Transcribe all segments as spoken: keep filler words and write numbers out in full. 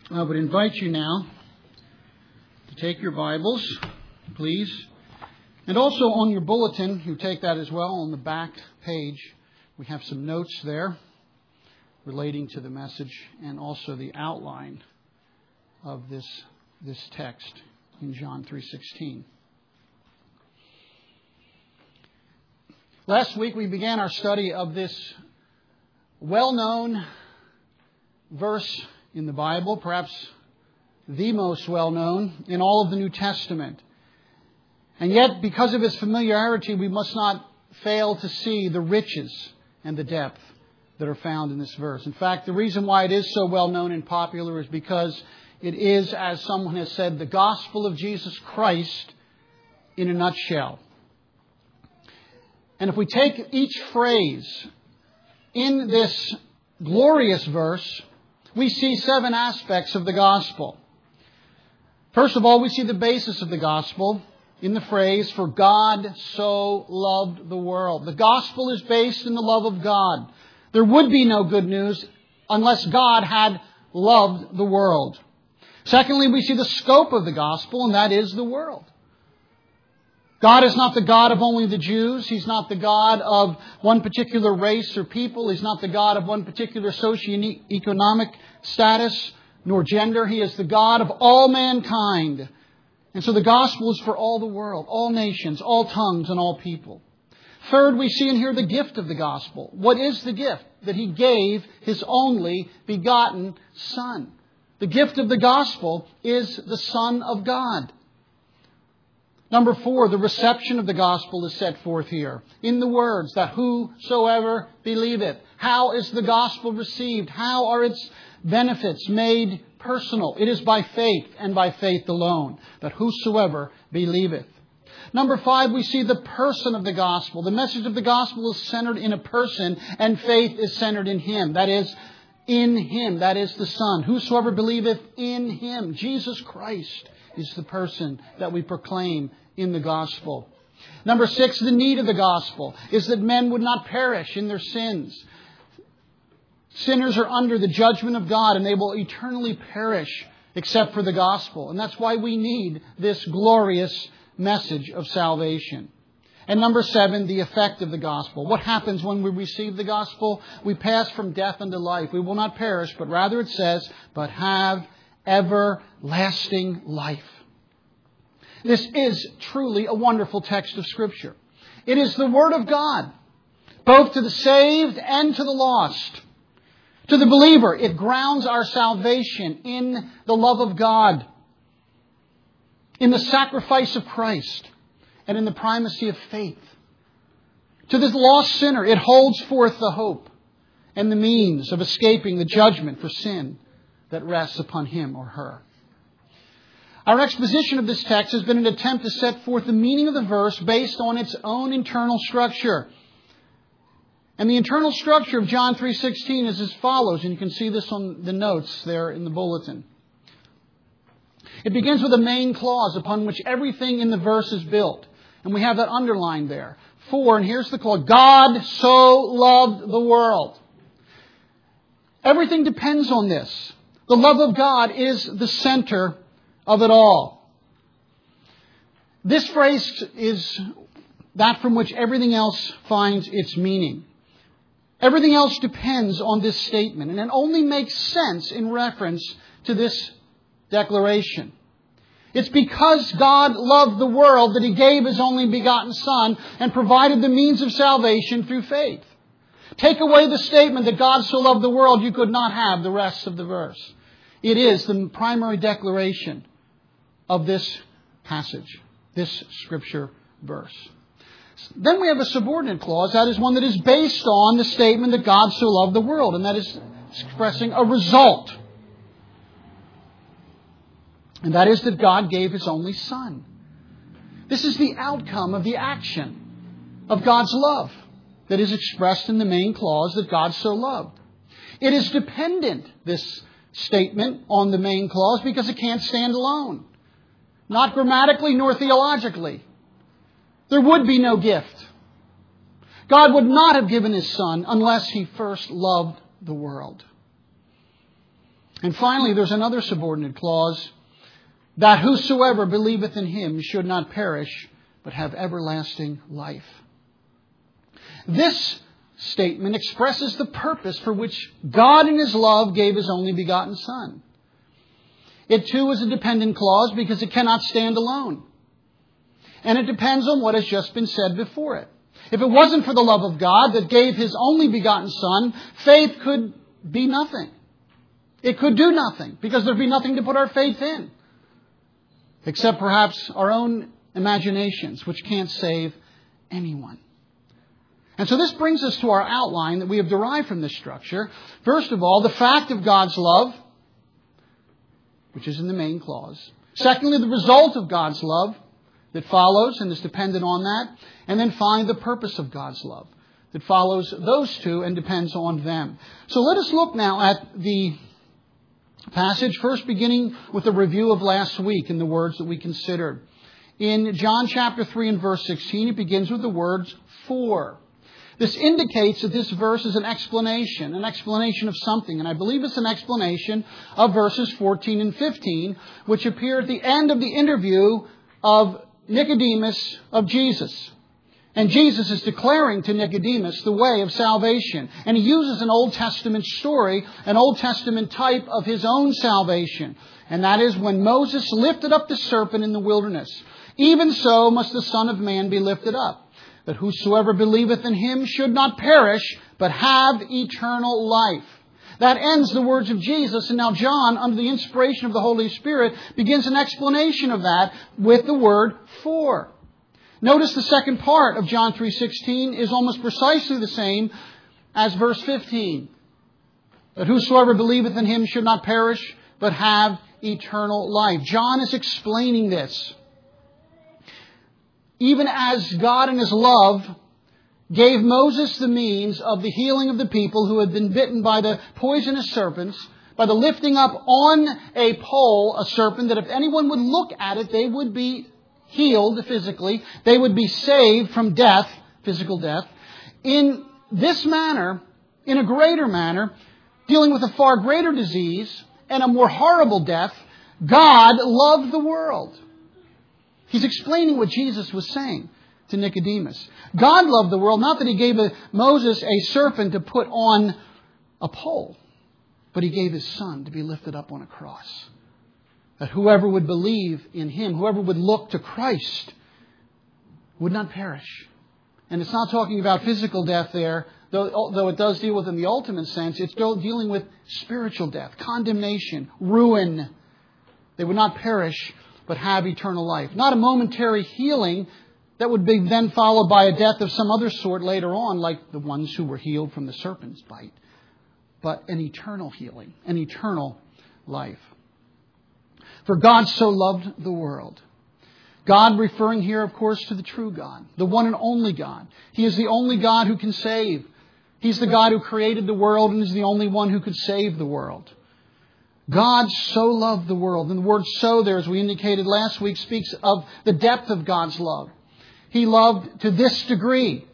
I would invite you now to take your Bibles, please. And also on your bulletin, you take that as well, on the back page, we have some notes there relating to the message and also the outline of this, this text in John three sixteen. Last week we began our study of this well-known verse in the Bible, perhaps the most well-known in all of the New Testament. And yet, because of its familiarity, we must not fail to see the riches and the depth that are found in this verse. In fact, the reason why it is so well-known and popular is because it is, as someone has said, the gospel of Jesus Christ in a nutshell. And if we take each phrase in this glorious verse, we see seven aspects of the gospel. First of all, we see the basis of the gospel in the phrase, "For God so loved the world." The gospel is based in the love of God. There would be no good news unless God had loved the world. Secondly, we see the scope of the gospel, and that is the world. God is not the God of only the Jews. He's not the God of one particular race or people. He's not the God of one particular socio-economic status nor gender. He is the God of all mankind. And so the gospel is for all the world, all nations, all tongues, and all people. Third, we see and hear the gift of the gospel. What is the gift? That He gave His only begotten Son. The gift of the gospel is the Son of God. Number four, the reception of the gospel is set forth here in the words that whosoever believeth. How is the gospel received? How are its benefits made personal? It is by faith and by faith alone, that whosoever believeth. Number five, we see the person of the gospel. The message of the gospel is centered in a person, and faith is centered in Him. That is, in Him. That is the Son. Whosoever believeth in Him. Jesus Christ is the person that we proclaim in the gospel. Number six, the need of the gospel is that men would not perish in their sins. Sinners are under the judgment of God, and they will eternally perish except for the gospel. And that's why we need this glorious message of salvation. And number seven, the effect of the gospel. What happens when we receive the gospel? We pass from death unto life. We will not perish, but rather it says, but have everlasting life. This is truly a wonderful text of Scripture. It is the Word of God, both to the saved and to the lost. To the believer, it grounds our salvation in the love of God, in the sacrifice of Christ, and in the primacy of faith. To the lost sinner, it holds forth the hope and the means of escaping the judgment for sin that rests upon him or her. Our exposition of this text has been an attempt to set forth the meaning of the verse based on its own internal structure. And the internal structure of John three sixteen is as follows, and you can see this on the notes there in the bulletin. It begins with a main clause upon which everything in the verse is built. And we have that underlined there. For, and here's the clause, God so loved the world. Everything depends on this. The love of God is the center of it all. This phrase is that from which everything else finds its meaning. Everything else depends on this statement, and it only makes sense in reference to this declaration. It's because God loved the world that He gave His only begotten Son and provided the means of salvation through faith. Take away the statement that God so loved the world, you could not have the rest of the verse. It is the primary declaration of this passage, this Scripture verse. Then we have a subordinate clause. That is one that is based on the statement that God so loved the world. And that is expressing a result. And that is that God gave His only Son. This is the outcome of the action of God's love that is expressed in the main clause that God so loved. It is dependent, this statement, on the main clause because it can't stand alone. Not grammatically nor theologically. There would be no gift. God would not have given His Son unless He first loved the world. And finally, there's another subordinate clause, that whosoever believeth in him should not perish, but have everlasting life. This statement expresses the purpose for which God in His love gave His only begotten Son. It too is a dependent clause because it cannot stand alone. And it depends on what has just been said before it. If it wasn't for the love of God that gave His only begotten Son, faith could be nothing. It could do nothing because there'd be nothing to put our faith in. Except perhaps our own imaginations, which can't save anyone. And so this brings us to our outline that we have derived from this structure. First of all, the fact of God's love, which is in the main clause. Secondly, the result of God's love that follows and is dependent on that. And then finally, the purpose of God's love that follows those two and depends on them. So let us look now at the passage, first beginning with a review of last week in the words that we considered. In John chapter three and verse sixteen, it begins with the words, for. This indicates that this verse is an explanation, an explanation of something. And I believe it's an explanation of verses fourteen and fifteen, which appear at the end of the interview of Nicodemus of Jesus. And Jesus is declaring to Nicodemus the way of salvation. And He uses an Old Testament story, an Old Testament type of His own salvation. And that is when Moses lifted up the serpent in the wilderness. Even so must the Son of Man be lifted up, that whosoever believeth in Him should not perish, but have eternal life. That ends the words of Jesus. And now John, under the inspiration of the Holy Spirit, begins an explanation of that with the word for. Notice the second part of John three sixteen is almost precisely the same as verse fifteen. That whosoever believeth in Him should not perish, but have eternal life. John is explaining this. Even as God in His love gave Moses the means of the healing of the people who had been bitten by the poisonous serpents, by the lifting up on a pole a serpent that if anyone would look at it, they would be healed physically. They would be saved from death, physical death. In this manner, in a greater manner, dealing with a far greater disease and a more horrible death, God loved the world. He's explaining what Jesus was saying to Nicodemus. God loved the world, not that He gave a, Moses a serpent to put on a pole, but He gave His Son to be lifted up on a cross. That whoever would believe in Him, whoever would look to Christ, would not perish. And it's not talking about physical death there, though, though it does deal with in the ultimate sense. It's still dealing with spiritual death, condemnation, ruin. They would not perish, but have eternal life. Not a momentary healing that would be then followed by a death of some other sort later on, like the ones who were healed from the serpent's bite. But an eternal healing, an eternal life. For God so loved the world. God referring here, of course, to the true God, the one and only God. He is the only God who can save. He's the God who created the world and is the only one who could save the world. God so loved the world. And the word so there, as we indicated last week, speaks of the depth of God's love. He loved to this degree.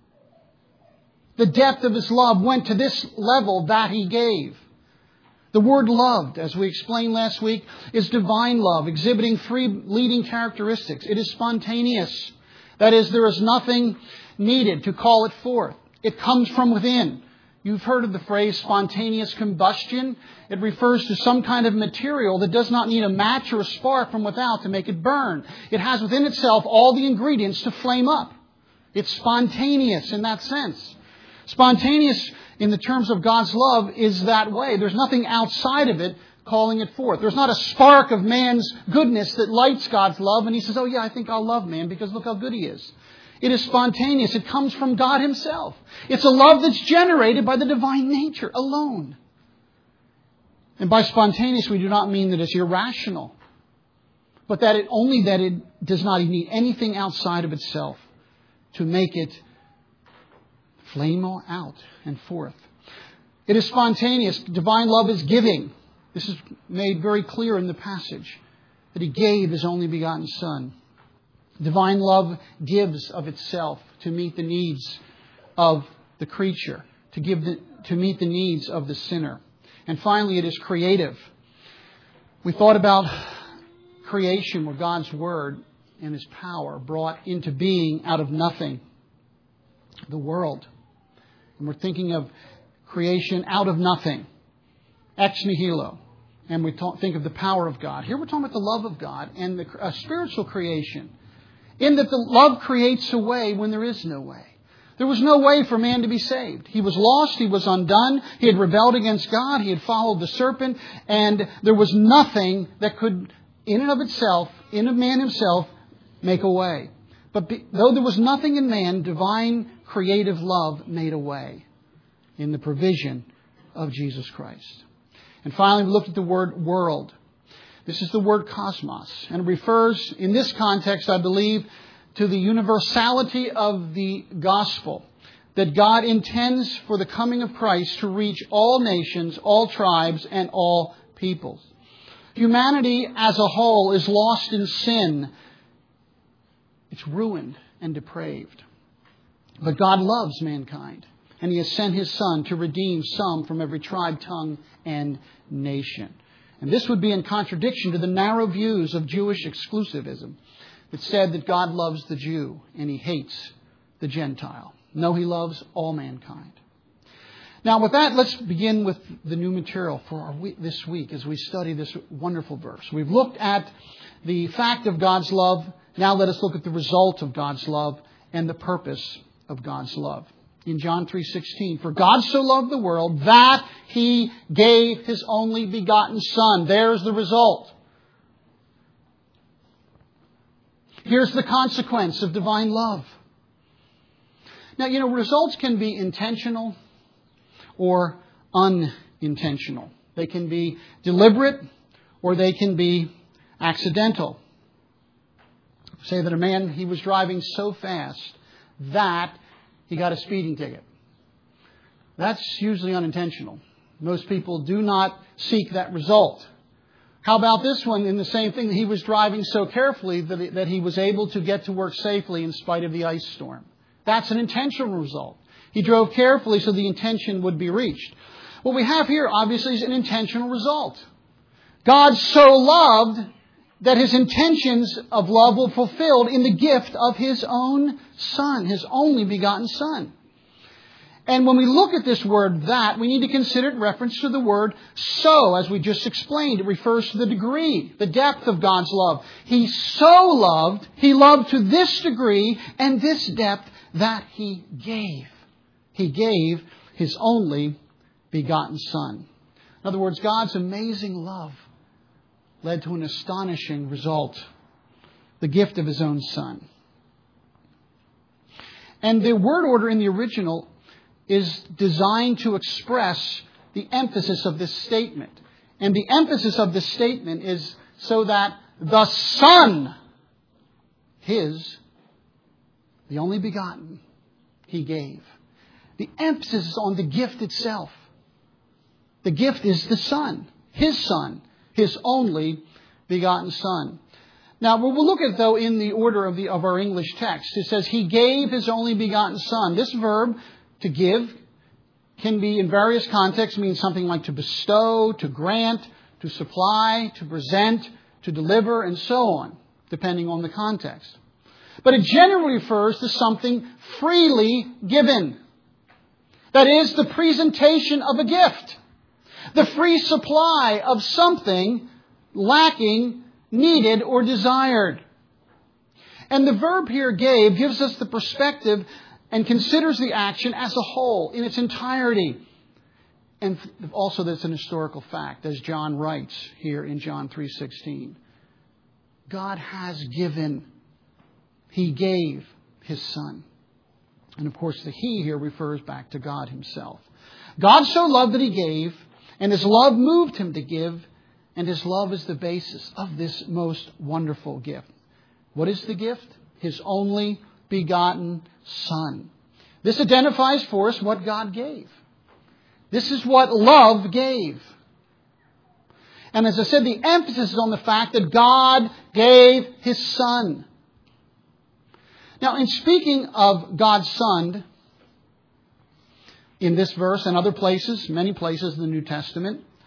The depth of His love went to this level that He gave. The word loved, as we explained last week, is divine love, exhibiting three leading characteristics. It is spontaneous. That is, there is nothing needed to call it forth. It comes from within. You've heard of the phrase spontaneous combustion. It refers to some kind of material that does not need a match or a spark from without to make it burn. It has within itself all the ingredients to flame up. It's spontaneous in that sense. Spontaneous in the terms of God's love is that way. There's nothing outside of it calling it forth. There's not a spark of man's goodness that lights God's love and He says, oh yeah, I think I'll love man because look how good he is. It is spontaneous. It comes from God Himself. It's a love that's generated by the divine nature alone. And by spontaneous, we do not mean that it's irrational, but that it only that it does not need anything outside of itself to make it flame out and forth. It is spontaneous. Divine love is giving. This is made very clear in the passage, that He gave His only begotten Son. Divine love gives of itself to meet the needs of the creature, to give the, to meet the needs of the sinner. And finally, it is creative. We thought about creation, where God's Word and His power brought into being out of nothing the world. And we're thinking of creation out of nothing, ex nihilo. And we talk, think of the power of God. Here we're talking about the love of God and the uh, spiritual creation, in that the love creates a way when there is no way. There was no way for man to be saved. He was lost. He was undone. He had rebelled against God. He had followed the serpent. And there was nothing that could, in and of itself, in a man himself, make a way. But be, though there was nothing in man, divine creative love made a way in the provision of Jesus Christ. And finally, we looked at the word world. This is the word cosmos. And it refers, in this context, I believe, to the universality of the gospel. That God intends for the coming of Christ to reach all nations, all tribes, and all peoples. Humanity as a whole is lost in sin. It's ruined and depraved. But God loves mankind. And He has sent His Son to redeem some from every tribe, tongue, and nation. And this would be in contradiction to the narrow views of Jewish exclusivism that said that God loves the Jew and He hates the Gentile. No, He loves all mankind. Now, with that, let's begin with the new material for our week, this week as we study this wonderful verse. We've looked at the fact of God's love. Now let us look at the result of God's love and the purpose of God's love. In John three sixteen, for God so loved the world that He gave His only begotten Son. There's the result. Here's the consequence of divine love. Now, you know, results can be intentional or unintentional. They can be deliberate or they can be accidental. Say that a man, he was driving so fast that he got a speeding ticket. That's usually unintentional. Most people do not seek that result. How about this one in the same thing? He was driving so carefully that he, that he was able to get to work safely in spite of the ice storm. That's an intentional result. He drove carefully so the intention would be reached. What we have here, obviously, is an intentional result. God so loved that His intentions of love were fulfilled in the gift of His own Son, His only begotten Son. And when we look at this word that, we need to consider it in reference to the word so, as we just explained. It refers to the degree, the depth of God's love. He so loved, He loved to this degree and this depth that He gave. He gave His only begotten Son. In other words, God's amazing love led to an astonishing result, the gift of His own Son. And the word order in the original is designed to express the emphasis of this statement. And the emphasis of this statement is so that the Son, His, the only begotten, He gave. The emphasis is on the gift itself. The gift is the Son, His Son, His only begotten Son. Now, we'll look at, though, in the order of the of our English text. It says, He gave His only begotten Son. This verb, to give, can be in various contexts, mean something like to bestow, to grant, to supply, to present, to deliver, and so on, depending on the context. But it generally refers to something freely given. That is, the presentation of a gift. The free supply of something lacking, needed, or desired. And the verb here, gave, gives us the perspective and considers the action as a whole, in its entirety. And also that's an historical fact, as John writes here in John three sixteen. God has given. He gave His Son. And of course the He here refers back to God Himself. God so loved that He gave, and His love moved Him to give, and His love is the basis of this most wonderful gift. What is the gift? His only begotten Son. This identifies for us what God gave. This is what love gave. And as I said, the emphasis is on the fact that God gave His Son. Now, in speaking of God's Son, in this verse and other places, many places in the New Testament,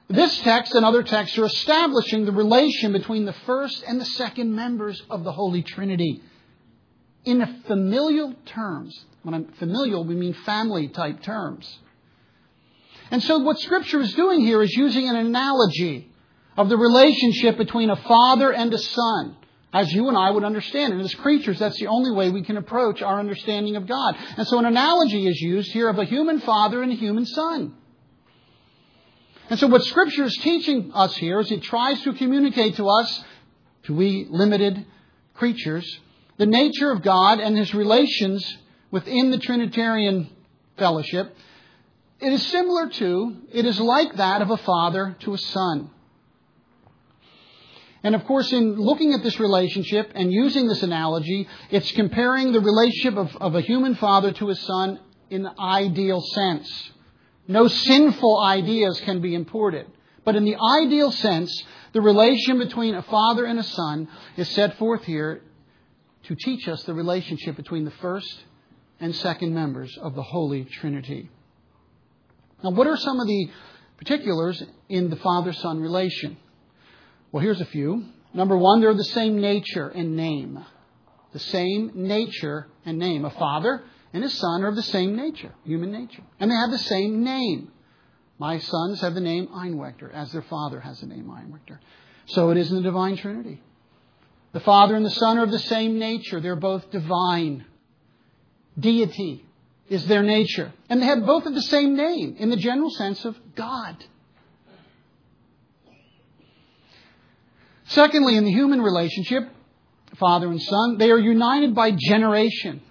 This text and other texts are establishing the relation between the first and the second members of the Holy Trinity in familial terms. When I'm familial, we mean family type terms. And so what Scripture is doing here is using an analogy of the relationship between a father and a son, as you and I would understand. And as creatures, that's the only way we can approach our understanding of God. And so an analogy is used here of a human father and a human son. And so what Scripture is teaching us here is it tries to communicate to us, to we limited creatures, the nature of God and His relations within the Trinitarian fellowship. It is similar to, it is like that of a father to a son. And of course, in looking at this relationship and using this analogy, it's comparing the relationship of, of a human father to his son in the ideal sense. No sinful ideas can be imported. But in the ideal sense, the relation between a father and a son is set forth here to teach us the relationship between the first and second members of the Holy Trinity. Now, what are some of the particulars in the father-son relation? Well, here's a few. Number one, they're the same nature and name. The same nature and name. A father and his son are of the same nature, human nature. And they have the same name. My sons have the name Einwechter, as their father has the name Einwechter. So it is in the divine Trinity. The Father and the Son are of the same nature. They're both divine. Deity is their nature. And they have both of the same name, in the general sense of God. Secondly, in the human relationship, father and son, they are united by generation.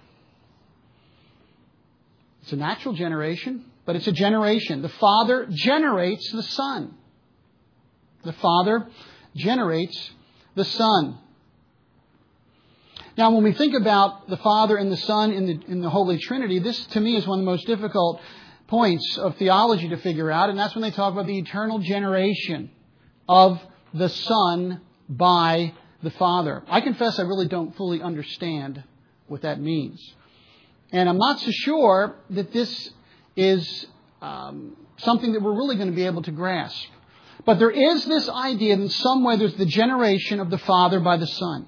It's a natural generation, but it's a generation. The Father generates the Son. The Father generates the Son. Now, when we think about the Father and the Son in the, in the Holy Trinity, this to me is one of the most difficult points of theology to figure out, and that's when they talk about the eternal generation of the Son by the Father. I confess I really don't fully understand what that means. And I'm not so sure that this is um, something that we're really going to be able to grasp. But there is this idea that in some way there's the generation of the Father by the Son.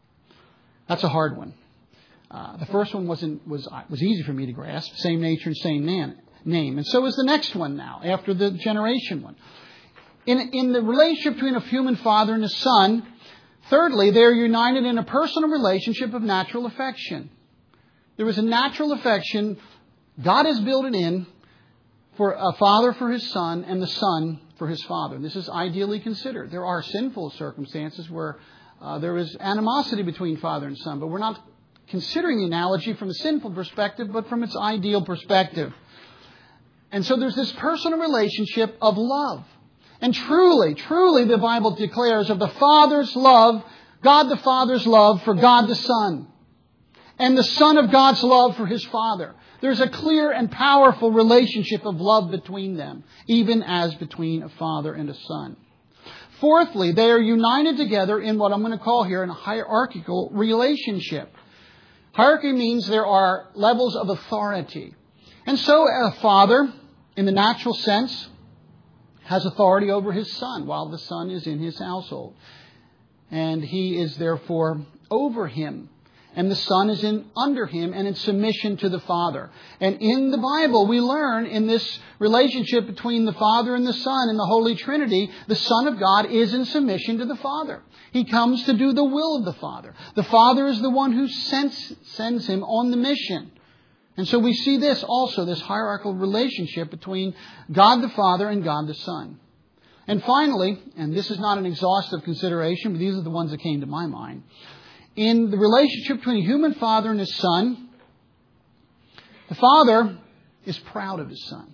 That's a hard one. Uh, the first one wasn't was was easy for me to grasp. Same nature and same man, name. And so is the next one now, after the generation one. In, in the relationship between a human father and a son, thirdly, they are united in a personal relationship of natural affection. There is a natural affection. God has built it in for a father for his son and the son for his father. And this is ideally considered. There are sinful circumstances where uh, there is animosity between father and son, but we're not considering the analogy from a sinful perspective, but from its ideal perspective. And so there's this personal relationship of love. And truly, truly the Bible declares of the Father's love, God the Father's love for God the Son. And the Son of God's love for His Father. There's a clear and powerful relationship of love between them, even as between a father and a son. Fourthly, they are united together in what I'm going to call here a hierarchical relationship. Hierarchy means there are levels of authority. And so a father, in the natural sense, has authority over his son while the son is in his household. And he is therefore over him. And the Son is in under him and in submission to the Father. And in the Bible, we learn in this relationship between the Father and the Son in the Holy Trinity, the Son of God is in submission to the Father. He comes to do the will of the Father. The Father is the one who sends, sends him on the mission. And so we see this also, this hierarchical relationship between God the Father and God the Son. And finally, and this is not an exhaustive consideration, but these are the ones that came to my mind. In the relationship between a human father and his son, the father is proud of his son.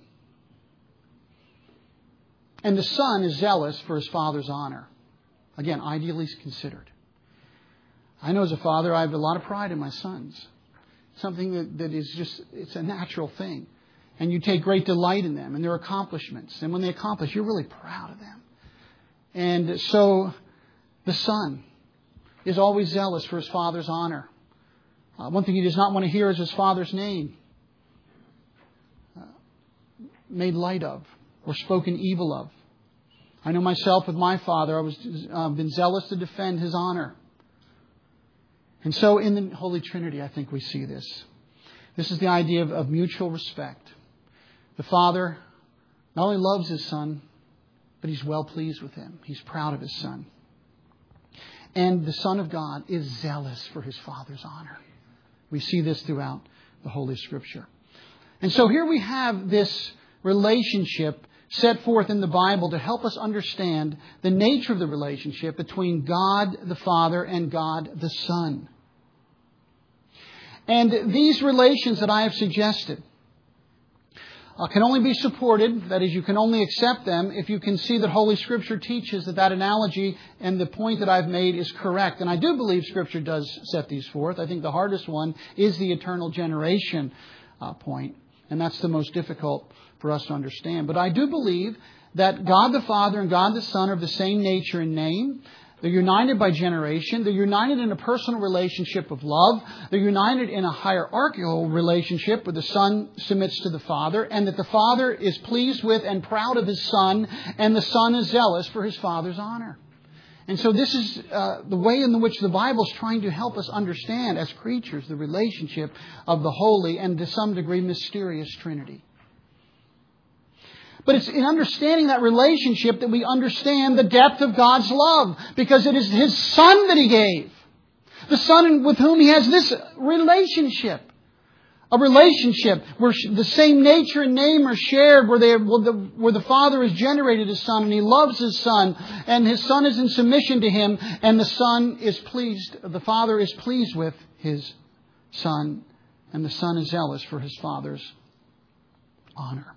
And the son is zealous for his father's honor. Again, ideally considered. I know as a father, I have a lot of pride in my sons. Something that, that is just, it's a natural thing. And you take great delight in them and their accomplishments. And when they accomplish, you're really proud of them. And so the son is always zealous for his father's honor. Uh, one thing he does not want to hear is his father's name uh, made light of or spoken evil of. I know myself with my father, I was uh, been zealous to defend his honor. And so in the Holy Trinity, I think we see this. This is the idea of, of mutual respect. The Father not only loves His Son, but He's well pleased with Him. He's proud of His Son. And the Son of God is zealous for His Father's honor. We see this throughout the Holy Scripture. And so here we have this relationship set forth in the Bible to help us understand the nature of the relationship between God the Father and God the Son. And these relations that I have suggested uh, can only be supported, that is, you can only accept them if you can see that Holy Scripture teaches that that analogy and the point that I've made is correct. And I do believe Scripture does set these forth. I think the hardest one is the eternal generation uh, point. And that's the most difficult for us to understand. But I do believe that God the Father and God the Son are of the same nature and name. They're united by generation. They're united in a personal relationship of love. They're united in a hierarchical relationship where the Son submits to the Father, and that the Father is pleased with and proud of His Son, and the Son is zealous for His Father's honor. And so this is uh, the way in which the Bible is trying to help us understand as creatures the relationship of the holy and to some degree mysterious Trinity. But it's in understanding that relationship that we understand the depth of God's love, because it is His Son that He gave. The Son with whom He has this relationship. A relationship where the same nature and name are shared, where, they, where, the, where the Father has generated His Son and He loves His Son, and His Son is in submission to Him, and the Son is pleased, the Father is pleased with His Son, and the Son is zealous for His Father's honor.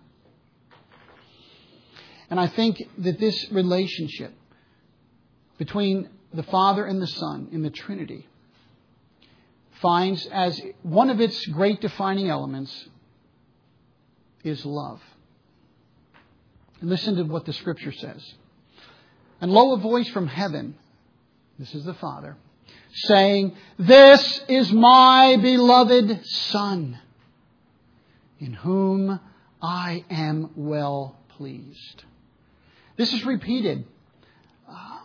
And I think that this relationship between the Father and the Son in the Trinity finds as one of its great defining elements is love. And listen to what the Scripture says. And lo, a voice from heaven, this is the Father, saying, "This is my beloved Son, in whom I am well pleased." This is repeated uh,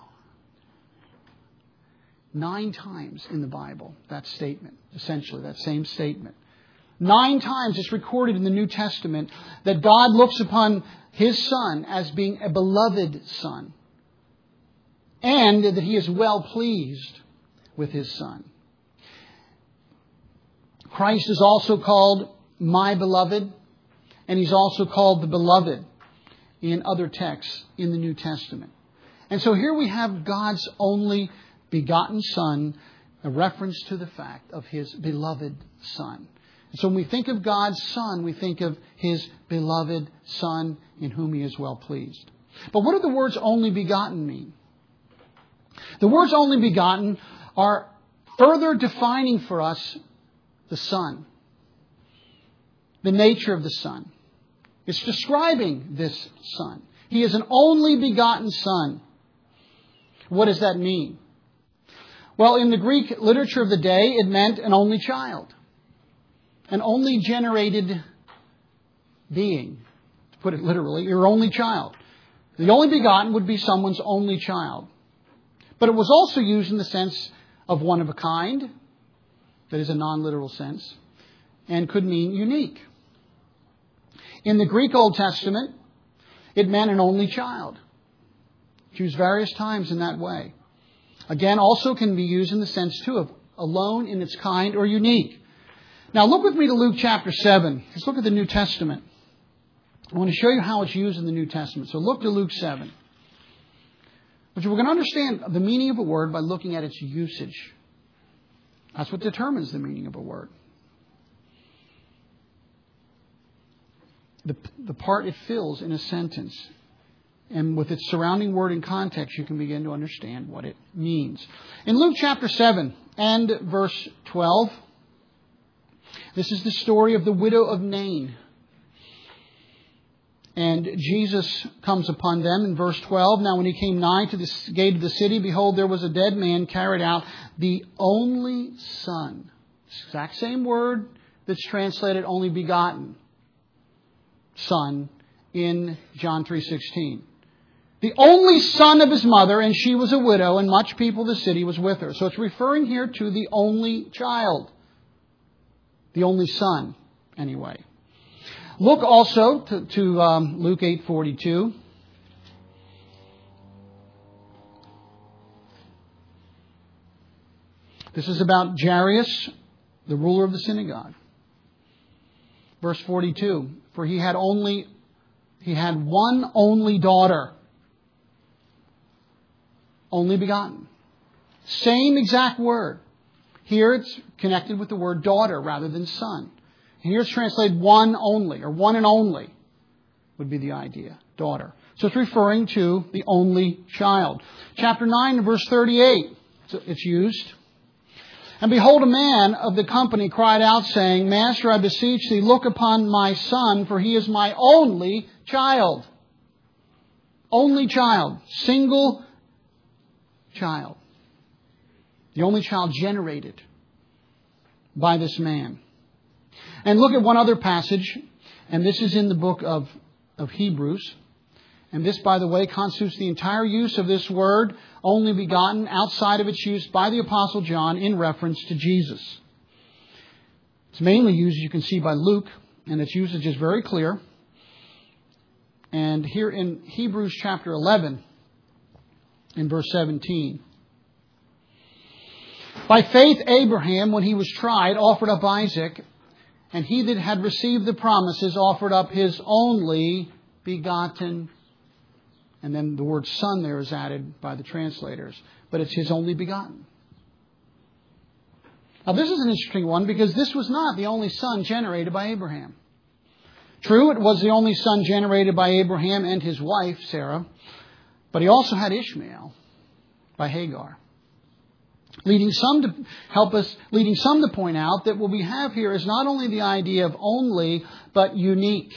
nine times in the Bible, that statement, essentially, that same statement. Nine times it's recorded in the New Testament that God looks upon His Son as being a beloved Son, and that He is well pleased with His Son. Christ is also called my beloved, and He's also called the beloved in other texts in the New Testament. And so here we have God's only begotten Son, a reference to the fact of His beloved Son. And so when we think of God's Son, we think of His beloved Son in whom He is well pleased. But what do the words only begotten mean? The words only begotten are further defining for us the Son, the nature of the Son. It's describing this Son. He is an only begotten Son. What does that mean? Well, in the Greek literature of the day, it meant an only child. An only generated being. To put it literally, your only child. The only begotten would be someone's only child. But it was also used in the sense of one of a kind. That is a non-literal sense. And could mean unique. In the Greek Old Testament, it meant an only child. It's used various times in that way. Again, also can be used in the sense, too, of alone in its kind or unique. Now, look with me to Luke chapter seven. Let's look at the New Testament. I want to show you how it's used in the New Testament. So look to Luke seven. But we're going to understand the meaning of a word by looking at its usage. That's what determines the meaning of a word. The, the part it fills in a sentence. And with its surrounding word and context, you can begin to understand what it means. In Luke chapter seven and verse twelve, this is the story of the widow of Nain. And Jesus comes upon them in verse twelve. Now when He came nigh to the gate of the city, behold, there was a dead man carried out, the only Son. Exact same word that's translated only begotten Son in John three sixteen. The only son of his mother, and she was a widow, and much people of the city was with her. So it's referring here to the only child. The only son, anyway. Look also to, to um, Luke eight forty-two. This is about Jairus, the ruler of the synagogue. Verse forty-two. For he had only, he had one only daughter. Only begotten. Same exact word. Here it's connected with the word daughter rather than son. Here it's translated one only, or one and only would be the idea. Daughter. So it's referring to the only child. Chapter nine, verse thirty-eight. So it's used. And behold, a man of the company cried out, saying, Master, I beseech thee, look upon my son, for he is my only child. Only child. Single child. The only child generated by this man. And look at one other passage, and this is in the book of, of Hebrews. And this, by the way, constitutes the entire use of this word, only begotten, outside of its use by the Apostle John in reference to Jesus. It's mainly used, as you can see, by Luke, and its usage is very clear. And here in Hebrews chapter eleven, in verse seventeen. By faith Abraham, when he was tried, offered up Isaac, and he that had received the promises offered up his only begotten. And then the word son there is added by the translators. But it's his only begotten. Now this is an interesting one because this was not the only son generated by Abraham. True, it was the only son generated by Abraham and his wife, Sarah. But he also had Ishmael by Hagar. Leading some to help us, leading some to point out that what we have here is not only the idea of only, but unique.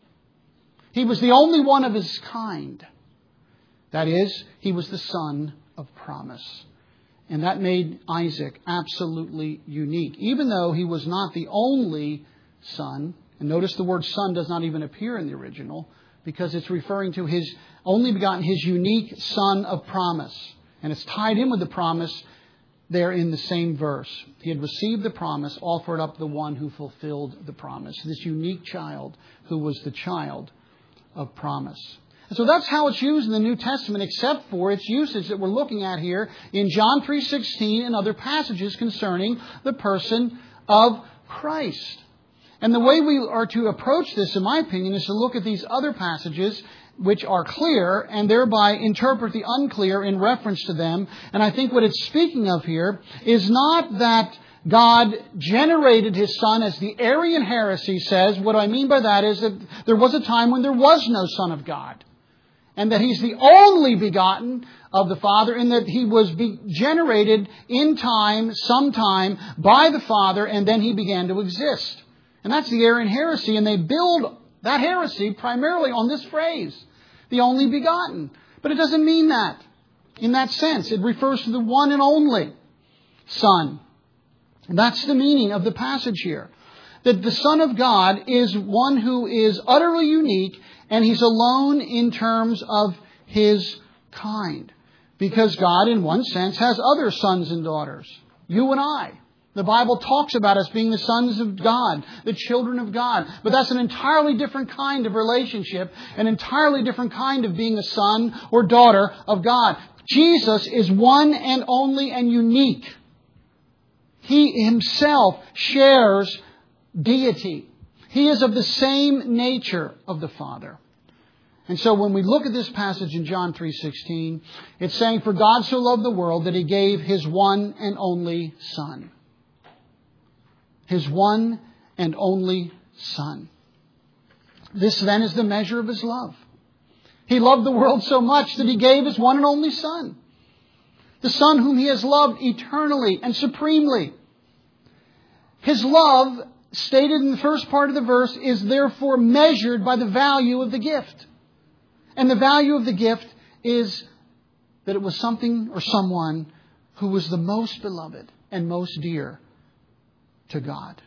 He was the only one of his kind. That is, he was the son of promise. And that made Isaac absolutely unique. Even though he was not the only son, and notice the word son does not even appear in the original, because it's referring to his only begotten, his unique son of promise. And it's tied in with the promise there in the same verse. He had received the promise, offered up the one who fulfilled the promise. This unique child who was the child of promise. And so that's how it's used in the New Testament, except for its usage that we're looking at here in John three sixteen and other passages concerning the person of Christ. And the way we are to approach this, in my opinion, is to look at these other passages which are clear and thereby interpret the unclear in reference to them. And I think what it's speaking of here is not that God generated His Son, as the Arian heresy says. What I mean by that is that there was a time when there was no Son of God. And that He's the only begotten of the Father, and that He was be generated in time, sometime, by the Father, and then He began to exist. And that's the Arian heresy, and they build that heresy primarily on this phrase, the only begotten. But it doesn't mean that in that sense. It refers to the one and only Son. That's the meaning of the passage here. That the Son of God is one who is utterly unique, and He's alone in terms of His kind. Because God, in one sense, has other sons and daughters. You and I. The Bible talks about us being the sons of God, the children of God. But that's an entirely different kind of relationship, an entirely different kind of being a son or daughter of God. Jesus is one and only and unique. He Himself shares deity. He is of the same nature of the Father. And so when we look at this passage in John three sixteen, it's saying, for God so loved the world that He gave His one and only Son. His one and only Son. This then is the measure of His love. He loved the world so much that He gave His one and only Son. The Son whom He has loved eternally and supremely. His love, stated in the first part of the verse, is therefore measured by the value of the gift. And the value of the gift is that it was something or someone who was the most beloved and most dear to God.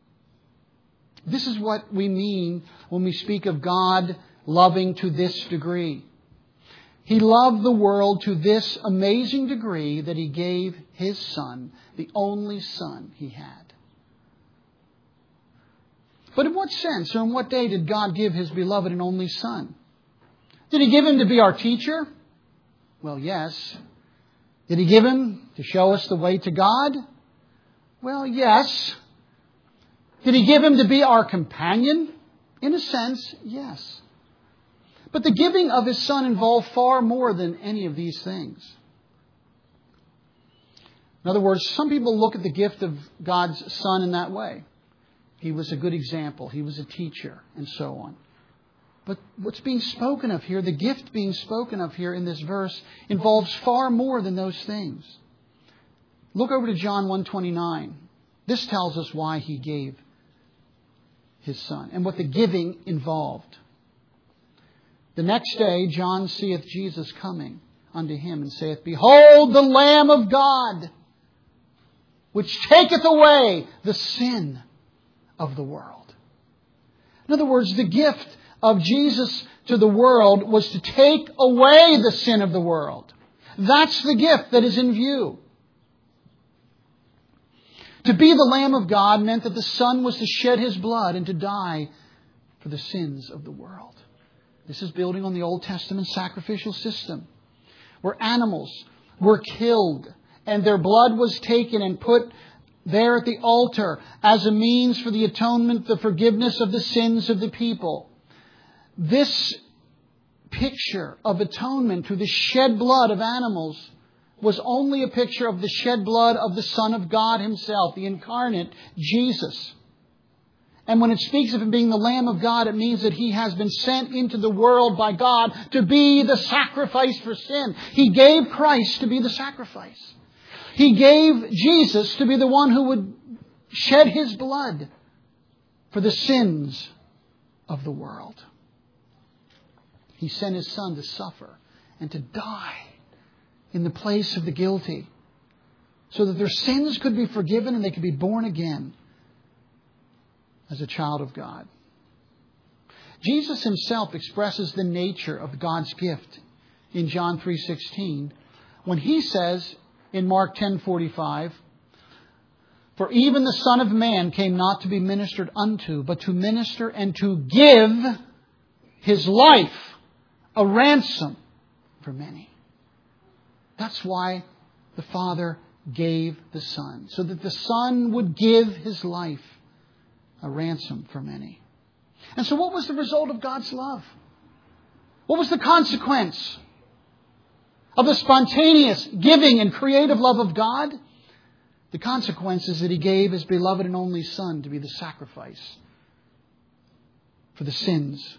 This is what we mean when we speak of God loving to this degree. He loved the world to this amazing degree that He gave His Son, the only Son He had. But in what sense or in what day did God give His beloved and only Son? Did He give Him to be our teacher? Well, yes. Did He give Him to show us the way to God? Well, yes. Did He give Him to be our companion? In a sense, yes. But the giving of His Son involved far more than any of these things. In other words, some people look at the gift of God's Son in that way. He was a good example. He was a teacher, and so on. But what's being spoken of here, the gift being spoken of here in this verse, involves far more than those things. Look over to John one twenty-nine. This tells us why He gave His Son and what the giving involved. The next day John seeth Jesus coming unto him and saith, Behold the Lamb of God, which taketh away the sin of the world. In other words, the gift of Jesus to the world was to take away the sin of the world. That's the gift that is in view. To be the Lamb of God meant that the Son was to shed His blood and to die for the sins of the world. This is building on the Old Testament sacrificial system, where animals were killed and their blood was taken and put there at the altar as a means for the atonement, the forgiveness of the sins of the people. This picture of atonement through the shed blood of animals was only a picture of the shed blood of the Son of God Himself, the incarnate Jesus. And when it speaks of Him being the Lamb of God, it means that He has been sent into the world by God to be the sacrifice for sin. He gave Christ to be the sacrifice. He gave Jesus to be the one who would shed His blood for the sins of the world. He sent His Son to suffer and to die in the place of the guilty, so that their sins could be forgiven and they could be born again as a child of God. Jesus Himself expresses the nature of God's gift in John three sixteen when He says in Mark ten forty-five, For even the Son of Man came not to be ministered unto, but to minister and to give His life a ransom for many. That's why the Father gave the Son, so that the Son would give His life a ransom for many. And so what was the result of God's love? What was the consequence of the spontaneous giving and creative love of God? The consequence is that He gave His beloved and only Son to be the sacrifice for the sins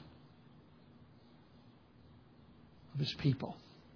of His people.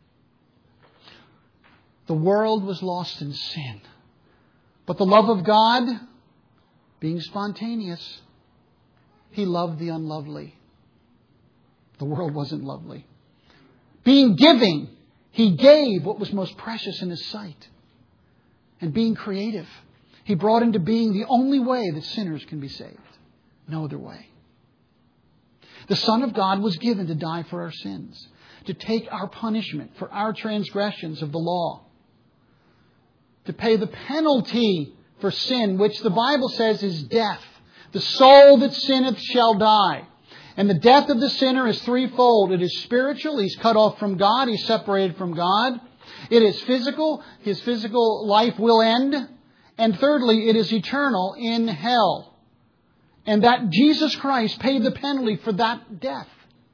The world was lost in sin. But the love of God, being spontaneous, He loved the unlovely. The world wasn't lovely. Being giving, He gave what was most precious in His sight. And being creative, He brought into being the only way that sinners can be saved. No other way. The Son of God was given to die for our sins, to take our punishment for our transgressions of the law, to pay the penalty for sin, which the Bible says is death. The soul that sinneth shall die. And the death of the sinner is threefold. It is spiritual. He's cut off from God. He's separated from God. It is physical. His physical life will end. And thirdly, it is eternal in hell. And that Jesus Christ paid the penalty for that death.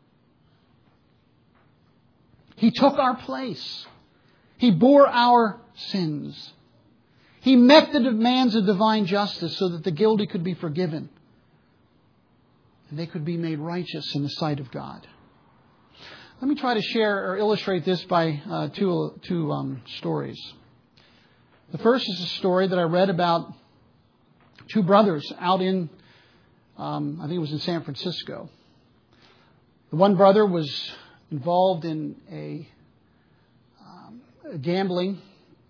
He took our place. He bore our sins. He met the demands of divine justice so that the guilty could be forgiven and they could be made righteous in the sight of God. Let me try to share or illustrate this by uh, two, two um, stories. The first is a story that I read about two brothers out in, um, I think it was in San Francisco. The one brother was involved in a, um, a gambling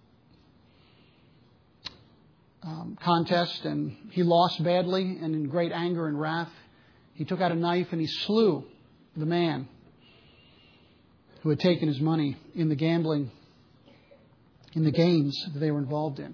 Um, contest, and he lost badly, and in great anger and wrath, he took out a knife and he slew the man. who had taken his money in the gambling, in the games that they were involved in.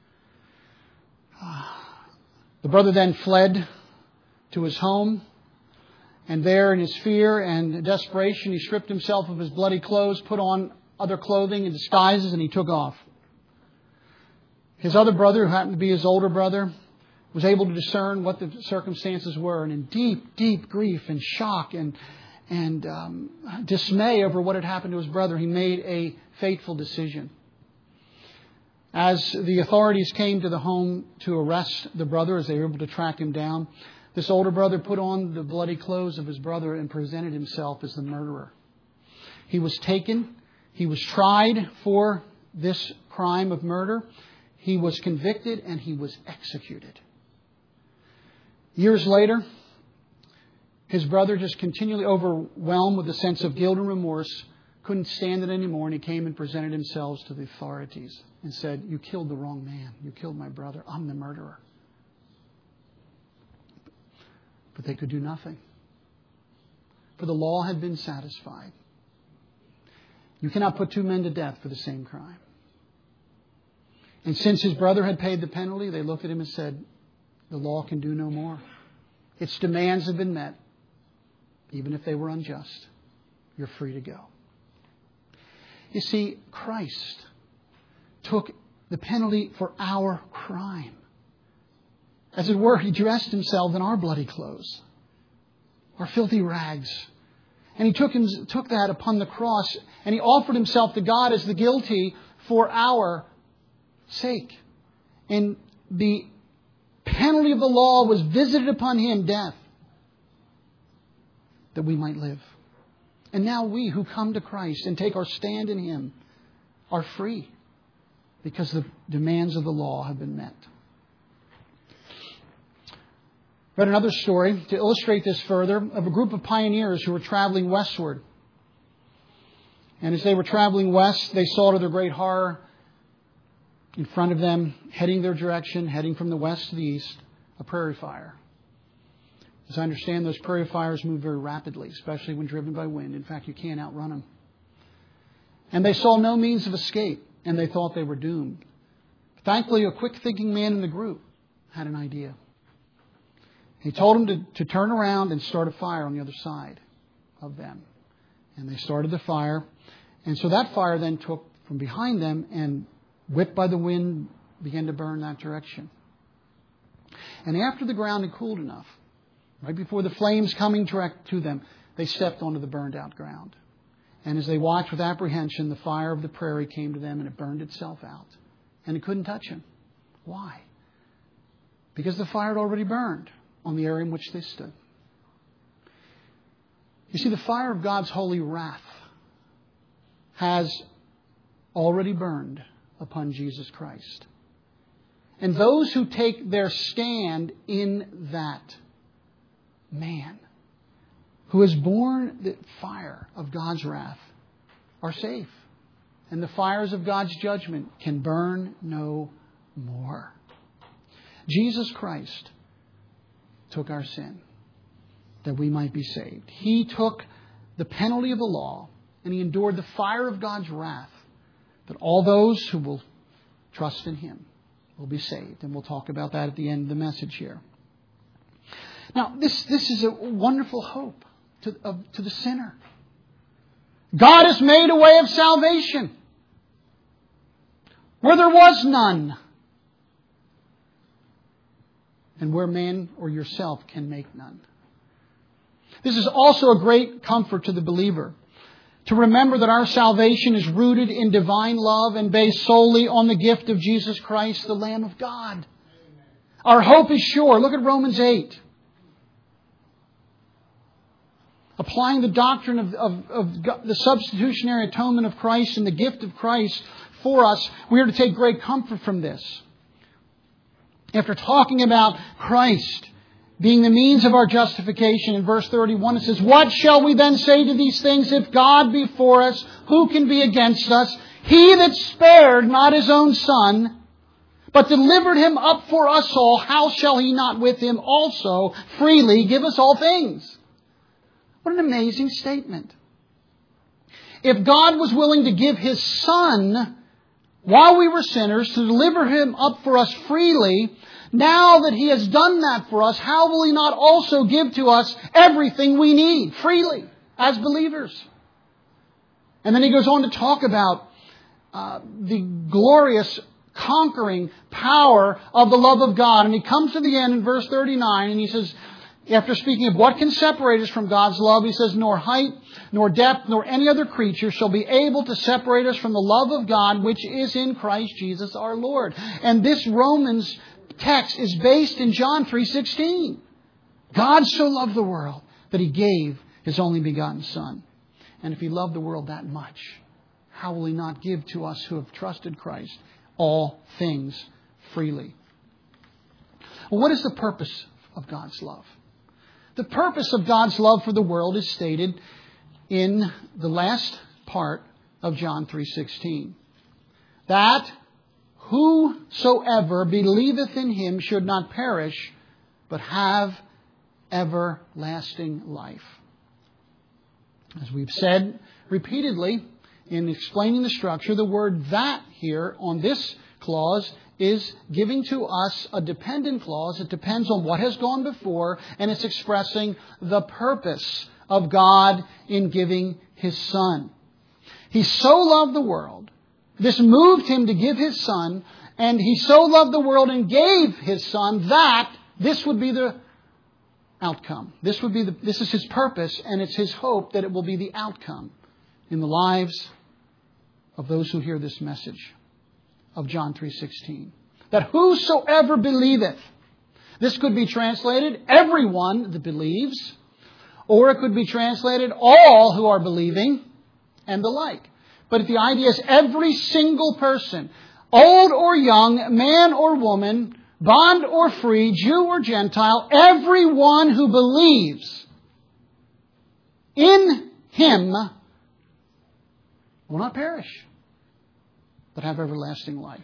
The brother then fled to his home, and there in his fear and desperation, he stripped himself of his bloody clothes, put on other clothing and disguises, and he took off. His other brother, who happened to be his older brother, was able to discern what the circumstances were, and in deep, deep grief and shock and and um, dismay over what had happened to his brother, he made a fateful decision. As the authorities came to the home to arrest the brother, as they were able to track him down, this older brother put on the bloody clothes of his brother and presented himself as the murderer. He was taken. He was tried for this crime of murder. He was convicted and he was executed. Years later, his brother, just continually overwhelmed with a sense of guilt and remorse, couldn't stand it anymore, and he came and presented himself to the authorities and said, "You killed the wrong man. You killed my brother. I'm the murderer." But they could do nothing, for the law had been satisfied. You cannot put two men to death for the same crime. And since his brother had paid the penalty, they looked at him and said, "The law can do no more. Its demands have been met. Even if they were unjust, you're free to go." You see, Christ took the penalty for our crime. As it were, He dressed Himself in our bloody clothes, our filthy rags. And He took, him, took that upon the cross, and He offered Himself to God as the guilty for our sake. And the penalty of the law was visited upon Him, death, that we might live. And now we who come to Christ and take our stand in Him are free because the demands of the law have been met. I read another story to illustrate this further of a group of pioneers who were traveling westward. And as they were traveling west, they saw to their great horror in front of them, heading their direction, heading from the west to the east, a prairie fire. As I understand, those prairie fires move very rapidly, especially when driven by wind. In fact, you can't outrun them. And they saw no means of escape, and they thought they were doomed. Thankfully, a quick-thinking man in the group had an idea. He told them to, to turn around and start a fire on the other side of them. And they started the fire. And so that fire then took from behind them and, whipped by the wind, began to burn that direction. And after the ground had cooled enough, right before the flames coming direct to them, they stepped onto the burned out ground. And as they watched with apprehension, the fire of the prairie came to them and it burned itself out. And it couldn't touch them. Why? Because the fire had already burned on the area in which they stood. You see, the fire of God's holy wrath has already burned upon Jesus Christ. And those who take their stand in that man who has borne the fire of God's wrath are safe. And the fires of God's judgment can burn no more. Jesus Christ took our sin that we might be saved. He took the penalty of the law and He endured the fire of God's wrath, that all those who will trust in Him will be saved. And we'll talk about that at the end of the message here. Now, this, this is a wonderful hope to, of, to the sinner. God has made a way of salvation where there was none, and where man or yourself can make none. This is also a great comfort to the believer, to remember that our salvation is rooted in divine love and based solely on the gift of Jesus Christ, the Lamb of God. Our hope is sure. Look at Romans eight. Applying the doctrine of, of, of God, the substitutionary atonement of Christ and the gift of Christ for us, we are to take great comfort from this. After talking about Christ being the means of our justification, in verse thirty-one it says, "What shall we then say to these things? If God be for us, who can be against us? He that spared not His own Son, but delivered Him up for us all, how shall He not with Him also freely give us all things?" What an amazing statement. if God was willing to give His Son while we were sinners, to deliver Him up for us freely, now that He has done that for us, how will He not also give to us everything we need freely as believers? And then he goes on to talk about uh, the glorious conquering power of the love of God. And he comes to the end in verse thirty-nine and he says, after speaking of what can separate us from God's love, he says, nor height, nor depth, nor any other creature shall be able to separate us from the love of God, which is in Christ Jesus our Lord. And this Romans text is based in John three sixteen. God so loved the world that He gave His only begotten Son. And if He loved the world that much, how will He not give to us who have trusted Christ all things freely? Well, what is the purpose of God's love? The purpose of God's love for the world is stated in the last part of John three sixteen. That whosoever believeth in Him should not perish, but have everlasting life. As we've said repeatedly in explaining the structure, the word that here on this clause is giving to us a dependent clause. It depends on what has gone before, and it's expressing the purpose of God in giving His Son. He so loved the world. This moved Him to give His Son, and He so loved the world and gave His Son that this would be the outcome. This would be the, this is His purpose, and it's His hope that it will be the outcome in the lives of those who hear this message of John three sixteen. That whosoever believeth. This could be translated everyone that believes, or it could be translated all who are believing, and the like. But the idea is every single person, old or young, man or woman, bond or free, Jew or Gentile, everyone who believes in Him will not perish, but have everlasting life.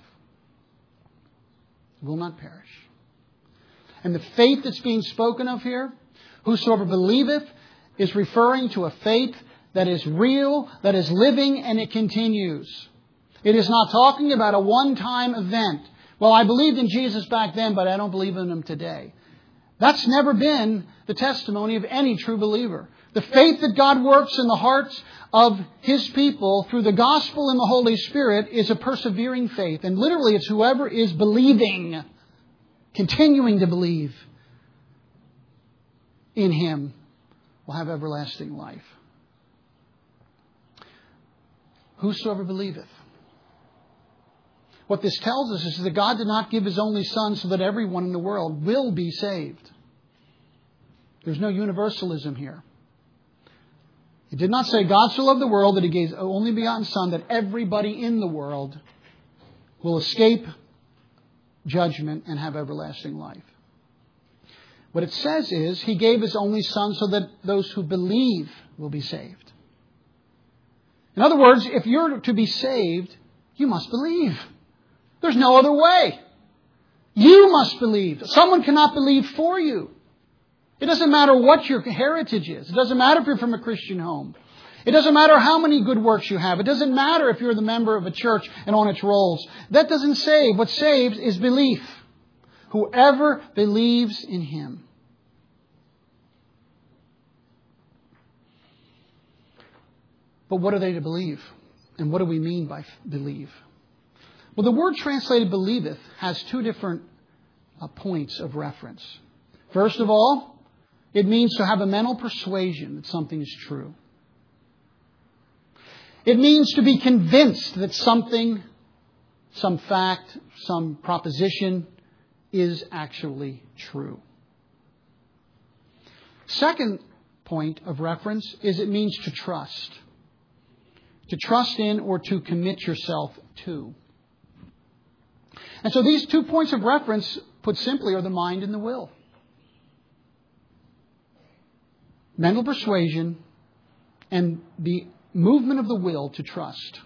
Will not perish. And the faith that's being spoken of here, whosoever believeth, is referring to a faith that is real, that is living, and it continues. It is not talking about a one-time event. Well, I believed in Jesus back then, but I don't believe in Him today. That's never been the testimony of any true believer. The faith that God works in the hearts of His people through the gospel and the Holy Spirit is a persevering faith. And literally it's whoever is believing, continuing to believe in Him will have everlasting life. Whosoever believeth. What this tells us is that God did not give His only Son so that everyone in the world will be saved. There's no universalism here. It did not say God so loved the world that He gave His only begotten Son that everybody in the world will escape judgment and have everlasting life. What it says is He gave His only Son so that those who believe will be saved. In other words, if you're to be saved, you must believe. There's no other way. You must believe. Someone cannot believe for you. It doesn't matter what your heritage is. It doesn't matter if you're from a Christian home. It doesn't matter how many good works you have. It doesn't matter if you're the member of a church and on its rolls. That doesn't save. What saves is belief. Whoever believes in Him. But what are they to believe? And what do we mean by believe? Well, the word translated believeth has two different uh, points of reference. First of all, it means to have a mental persuasion that something is true. It means to be convinced that something, some fact, some proposition is actually true. Second point of reference is it means to trust. To trust in or to commit yourself to. And so these two points of reference, put simply, are the mind and the will. Mental persuasion and the movement of the will to trust.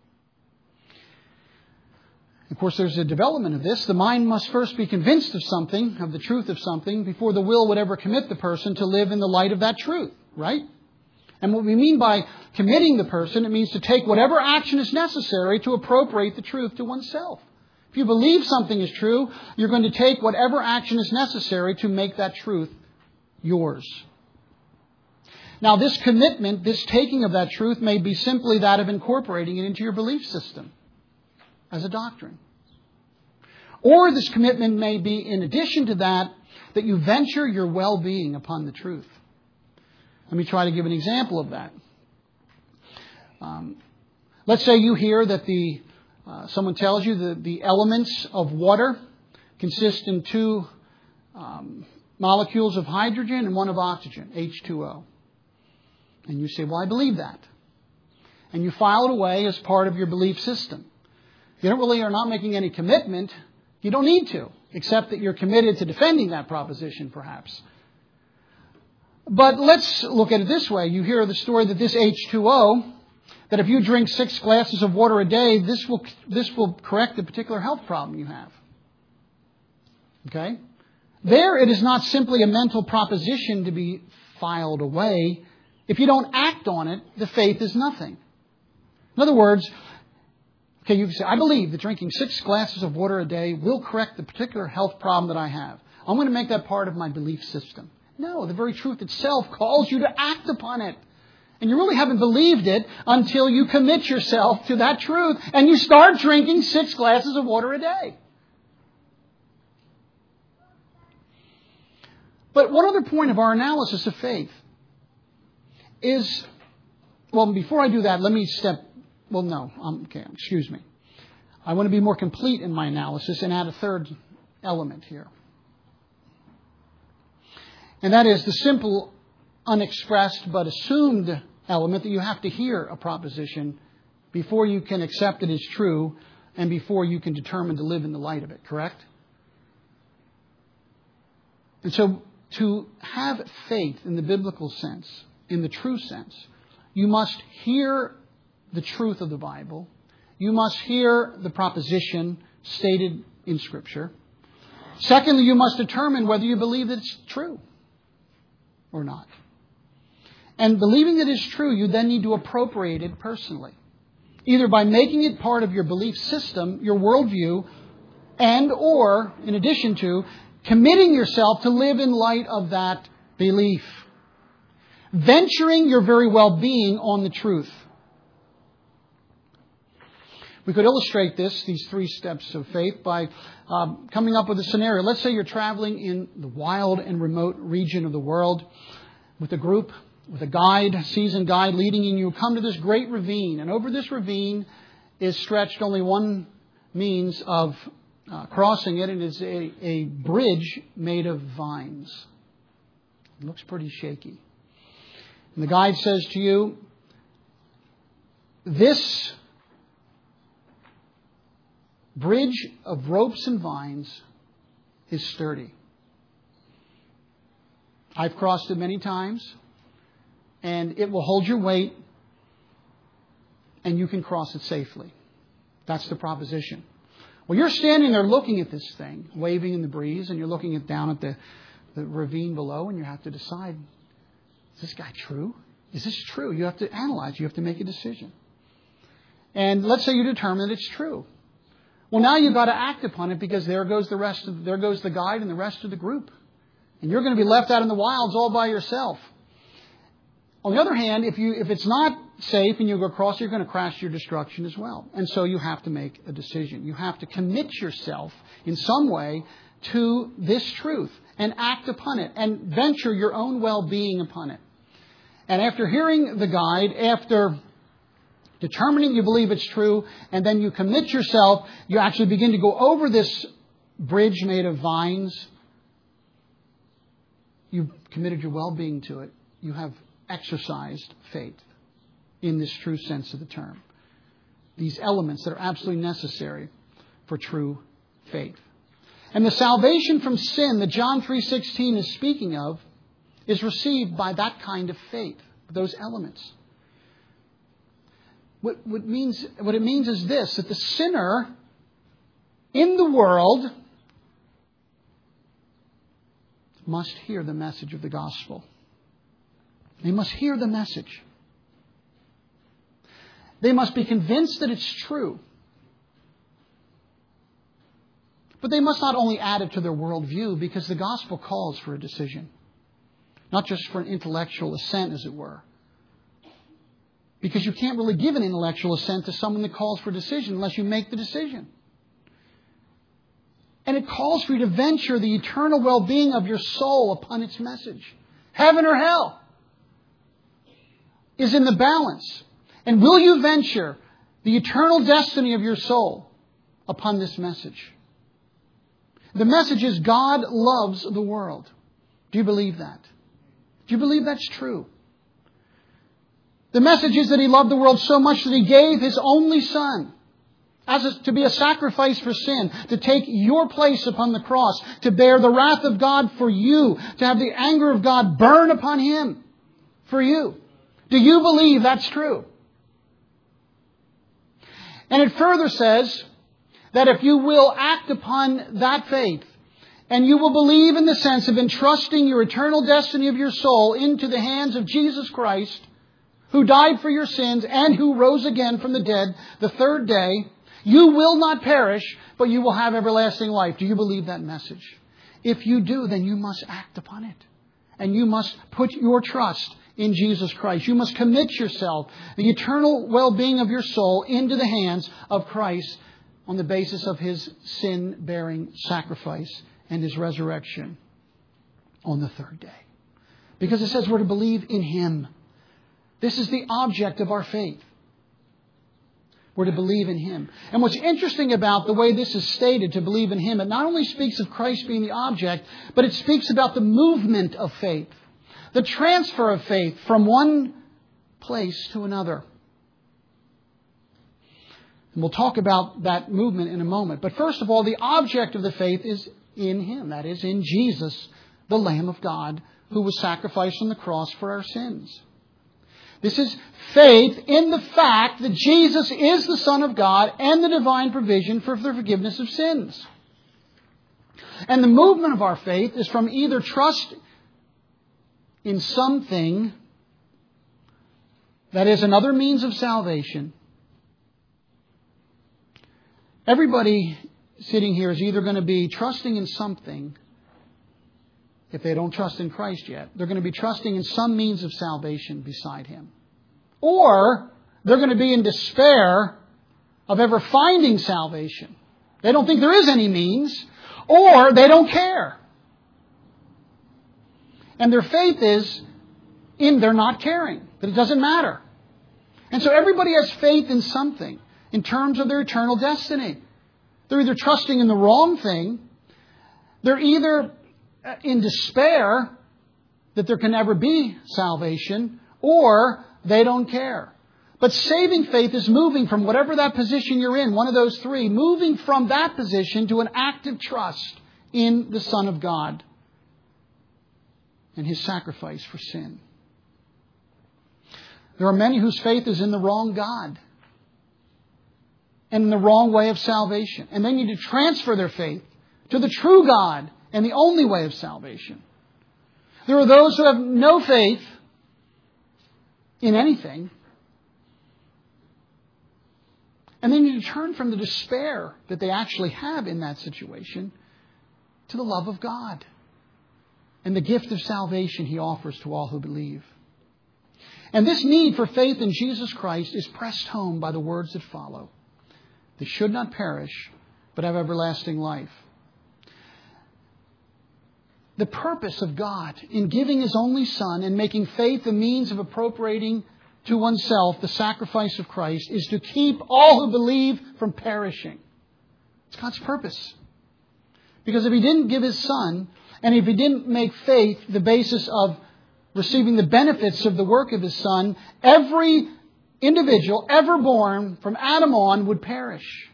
Of course, there's a development of this. The mind must first be convinced of something, of the truth of something, before the will would ever commit the person to live in the light of that truth, right? And what we mean by committing the person, it means to take whatever action is necessary to appropriate the truth to oneself. If you believe something is true, you're going to take whatever action is necessary to make that truth yours. Now, this commitment, this taking of that truth may be simply that of incorporating it into your belief system as a doctrine. Or this commitment may be, in addition to that, that you venture your well-being upon the truth. Let me try to give an example of that. Um, let's say you hear that the uh, someone tells you that the elements of water consist in two um, molecules of hydrogen and one of oxygen, H two O. And you say, well, I believe that. And you file it away as part of your belief system. You don't really are not making any commitment. You don't need to, except that you're committed to defending that proposition, perhaps. But let's look at it this way. You hear the story that this H two O, that if you drink six glasses of water a day, this will this will correct the particular health problem you have. Okay? There, it is not simply a mental proposition to be filed away. If you don't act on it, the faith is nothing. In other words, okay, you can say, I believe that drinking six glasses of water a day will correct the particular health problem that I have. I'm going to make that part of my belief system. No, the very truth itself calls you to act upon it. And you really haven't believed it until you commit yourself to that truth and you start drinking six glasses of water a day. But one other point of our analysis of faith is, well, before I do that, let me step, well, no, um, okay, excuse me. I want to be more complete in my analysis and add a third element here. And that is the simple, unexpressed, but assumed element that you have to hear a proposition before you can accept it as true and before you can determine to live in the light of it, correct? And so to have faith in the biblical sense, in the true sense, you must hear the truth of the Bible. You must hear the proposition stated in Scripture. Secondly, you must determine whether you believe that it's true or not. And believing that it's true, you then need to appropriate it personally. Either by making it part of your belief system, your worldview, and or, in addition to, committing yourself to live in light of that belief. Venturing your very well-being on the truth. We could illustrate this, these three steps of faith, by um, coming up with a scenario. Let's say you're traveling in the wild and remote region of the world with a group, with a guide, a seasoned guide leading you. You come to this great ravine, and over this ravine is stretched only one means of uh, crossing it, and it is a, a bridge made of vines. It looks pretty shaky. And the guide says to you, this bridge of ropes and vines is sturdy. I've crossed it many times, and it will hold your weight, and you can cross it safely. That's the proposition. Well, you're standing there looking at this thing, waving in the breeze, and you're looking at down at the, the ravine below, and you have to decide, is this guy true? Is this true? You have to analyze. You have to make a decision. And let's say you determine that it's true. Well, now you've got to act upon it, because there goes the rest of, there goes the guide and the rest of the group. And you're going to be left out in the wilds all by yourself. On the other hand, if you if it's not safe and you go across, you're going to crash your destruction as well. And so you have to make a decision. You have to commit yourself in some way to this truth and act upon it and venture your own well-being upon it. And after hearing the guide, after determining you believe it's true, and then you commit yourself, you actually begin to go over this bridge made of vines. You've committed your well-being to it. You have exercised faith in this true sense of the term. These elements that are absolutely necessary for true faith. And the salvation from sin that John three sixteen is speaking of is received by that kind of faith, those elements. What, what, means, what it means is this, that the sinner in the world must hear the message of the gospel. They must hear the message. They must be convinced that it's true. But they must not only add it to their worldview, because the gospel calls for a decision. Not just for an intellectual assent, as it were. Because you can't really give an intellectual assent to someone that calls for a decision unless you make the decision. And it calls for you to venture the eternal well-being of your soul upon its message. Heaven or hell is in the balance. And will you venture the eternal destiny of your soul upon this message? The message is God loves the world. Do you believe that? Do you believe that's true? The message is that He loved the world so much that He gave His only Son as a, to be a sacrifice for sin, to take your place upon the cross, to bear the wrath of God for you, to have the anger of God burn upon Him for you. Do you believe that's true? And it further says that if you will act upon that faith, and you will believe in the sense of entrusting your eternal destiny of your soul into the hands of Jesus Christ, who died for your sins and who rose again from the dead the third day, you will not perish, but you will have everlasting life. Do you believe that message? If you do, then you must act upon it. And you must put your trust in Jesus Christ. You must commit yourself, the eternal well-being of your soul, into the hands of Christ on the basis of His sin-bearing sacrifice and His resurrection on the third day. Because it says we're to believe in Him. This is the object of our faith. We're to believe in Him. And what's interesting about the way this is stated, to believe in Him, it not only speaks of Christ being the object, but it speaks about the movement of faith. The transfer of faith from one place to another. And we'll talk about that movement in a moment. But first of all, the object of the faith is in Him. That is, in Jesus, the Lamb of God, who was sacrificed on the cross for our sins. This is faith in the fact that Jesus is the Son of God and the divine provision for the forgiveness of sins. And the movement of our faith is from either trust in something that is another means of salvation. Everybody sitting here is either going to be trusting in something, if they don't trust in Christ yet. They're going to be trusting in some means of salvation beside Him. Or they're going to be in despair of ever finding salvation. They don't think there is any means, or they don't care. And their faith is in their not caring, that it doesn't matter. And so everybody has faith in something in terms of their eternal destiny. They're either trusting in the wrong thing, they're either in despair that there can never be salvation, or they don't care. But saving faith is moving from whatever that position you're in, one of those three, moving from that position to an active trust in the Son of God and His sacrifice for sin. There are many whose faith is in the wrong God and in the wrong way of salvation. And they need to transfer their faith to the true God and the only way of salvation. There are those who have no faith in anything. And they need to turn from the despair that they actually have in that situation to the love of God and the gift of salvation He offers to all who believe. And this need for faith in Jesus Christ is pressed home by the words that follow. They should not perish, but have everlasting life. The purpose of God in giving His only Son and making faith a means of appropriating to oneself the sacrifice of Christ is to keep all who believe from perishing. It's God's purpose. Because if He didn't give His Son, and if He didn't make faith the basis of receiving the benefits of the work of His Son, every individual ever born from Adam on would perish.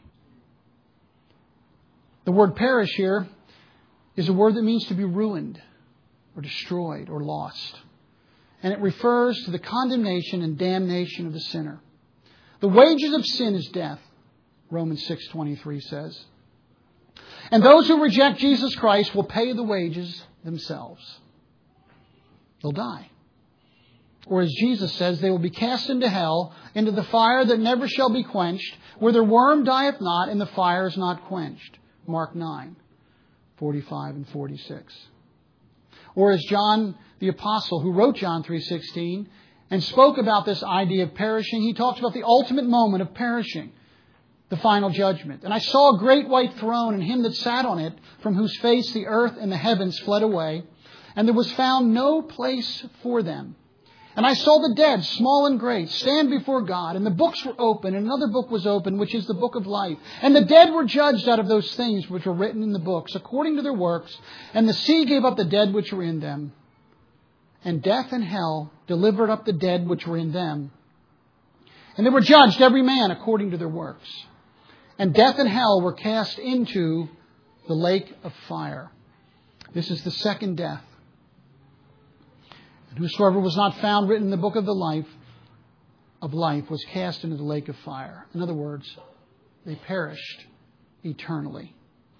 The word perish here is a word that means to be ruined or destroyed or lost. And it refers to the condemnation and damnation of the sinner. The wages of sin is death, Romans six twenty-three says. And those who reject Jesus Christ will pay the wages themselves. They'll die. Or as Jesus says, they will be cast into hell, into the fire that never shall be quenched, where their worm dieth not, and the fire is not quenched. Mark nine, forty-five and forty-six. Or as John the Apostle, who wrote John three sixteen, and spoke about this idea of perishing, he talks about the ultimate moment of perishing, the final judgment. And I saw a great white throne, and him that sat on it, from whose face the earth and the heavens fled away, and there was found no place for them. And I saw the dead, small and great, stand before God, and the books were open, and another book was open, which is the book of life. And the dead were judged out of those things which were written in the books, according to their works. And the sea gave up the dead which were in them. And death and hell delivered up the dead which were in them. And they were judged, every man according to their works. And death and hell were cast into the lake of fire. This is the second death. And whosoever was not found written in the book of the life of life was cast into the lake of fire. In other words, they perished eternally.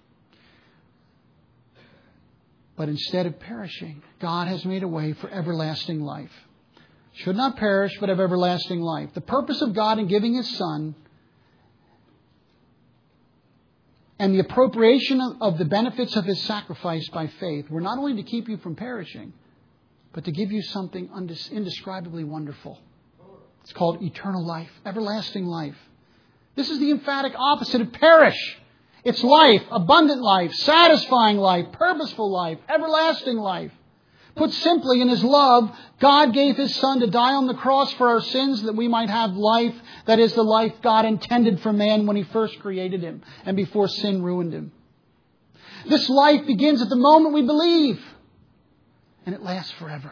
But instead of perishing, God has made a way for everlasting life. Should not perish, but have everlasting life. The purpose of God in giving His Son and the appropriation of the benefits of His sacrifice by faith were not only to keep you from perishing, but to give you something indescribably wonderful. It's called eternal life, everlasting life. This is the emphatic opposite of perish. It's life, abundant life, satisfying life, purposeful life, everlasting life. Put simply, in His love, God gave His Son to die on the cross for our sins that we might have life. That is the life God intended for man when He first created him and before sin ruined him. This life begins at the moment we believe, and it lasts forever.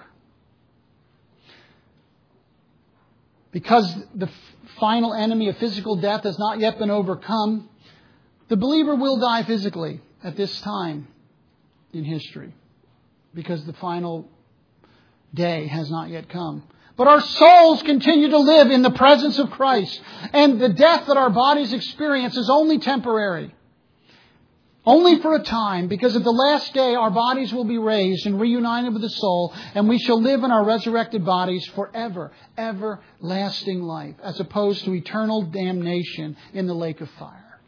Because the final enemy of physical death has not yet been overcome, the believer will die physically at this time in history, because the final day has not yet come. But our souls continue to live in the presence of Christ. And the death that our bodies experience is only temporary. Only for a time, because at the last day our bodies will be raised and reunited with the soul, and we shall live in our resurrected bodies forever, everlasting life, as opposed to eternal damnation in the lake of fire.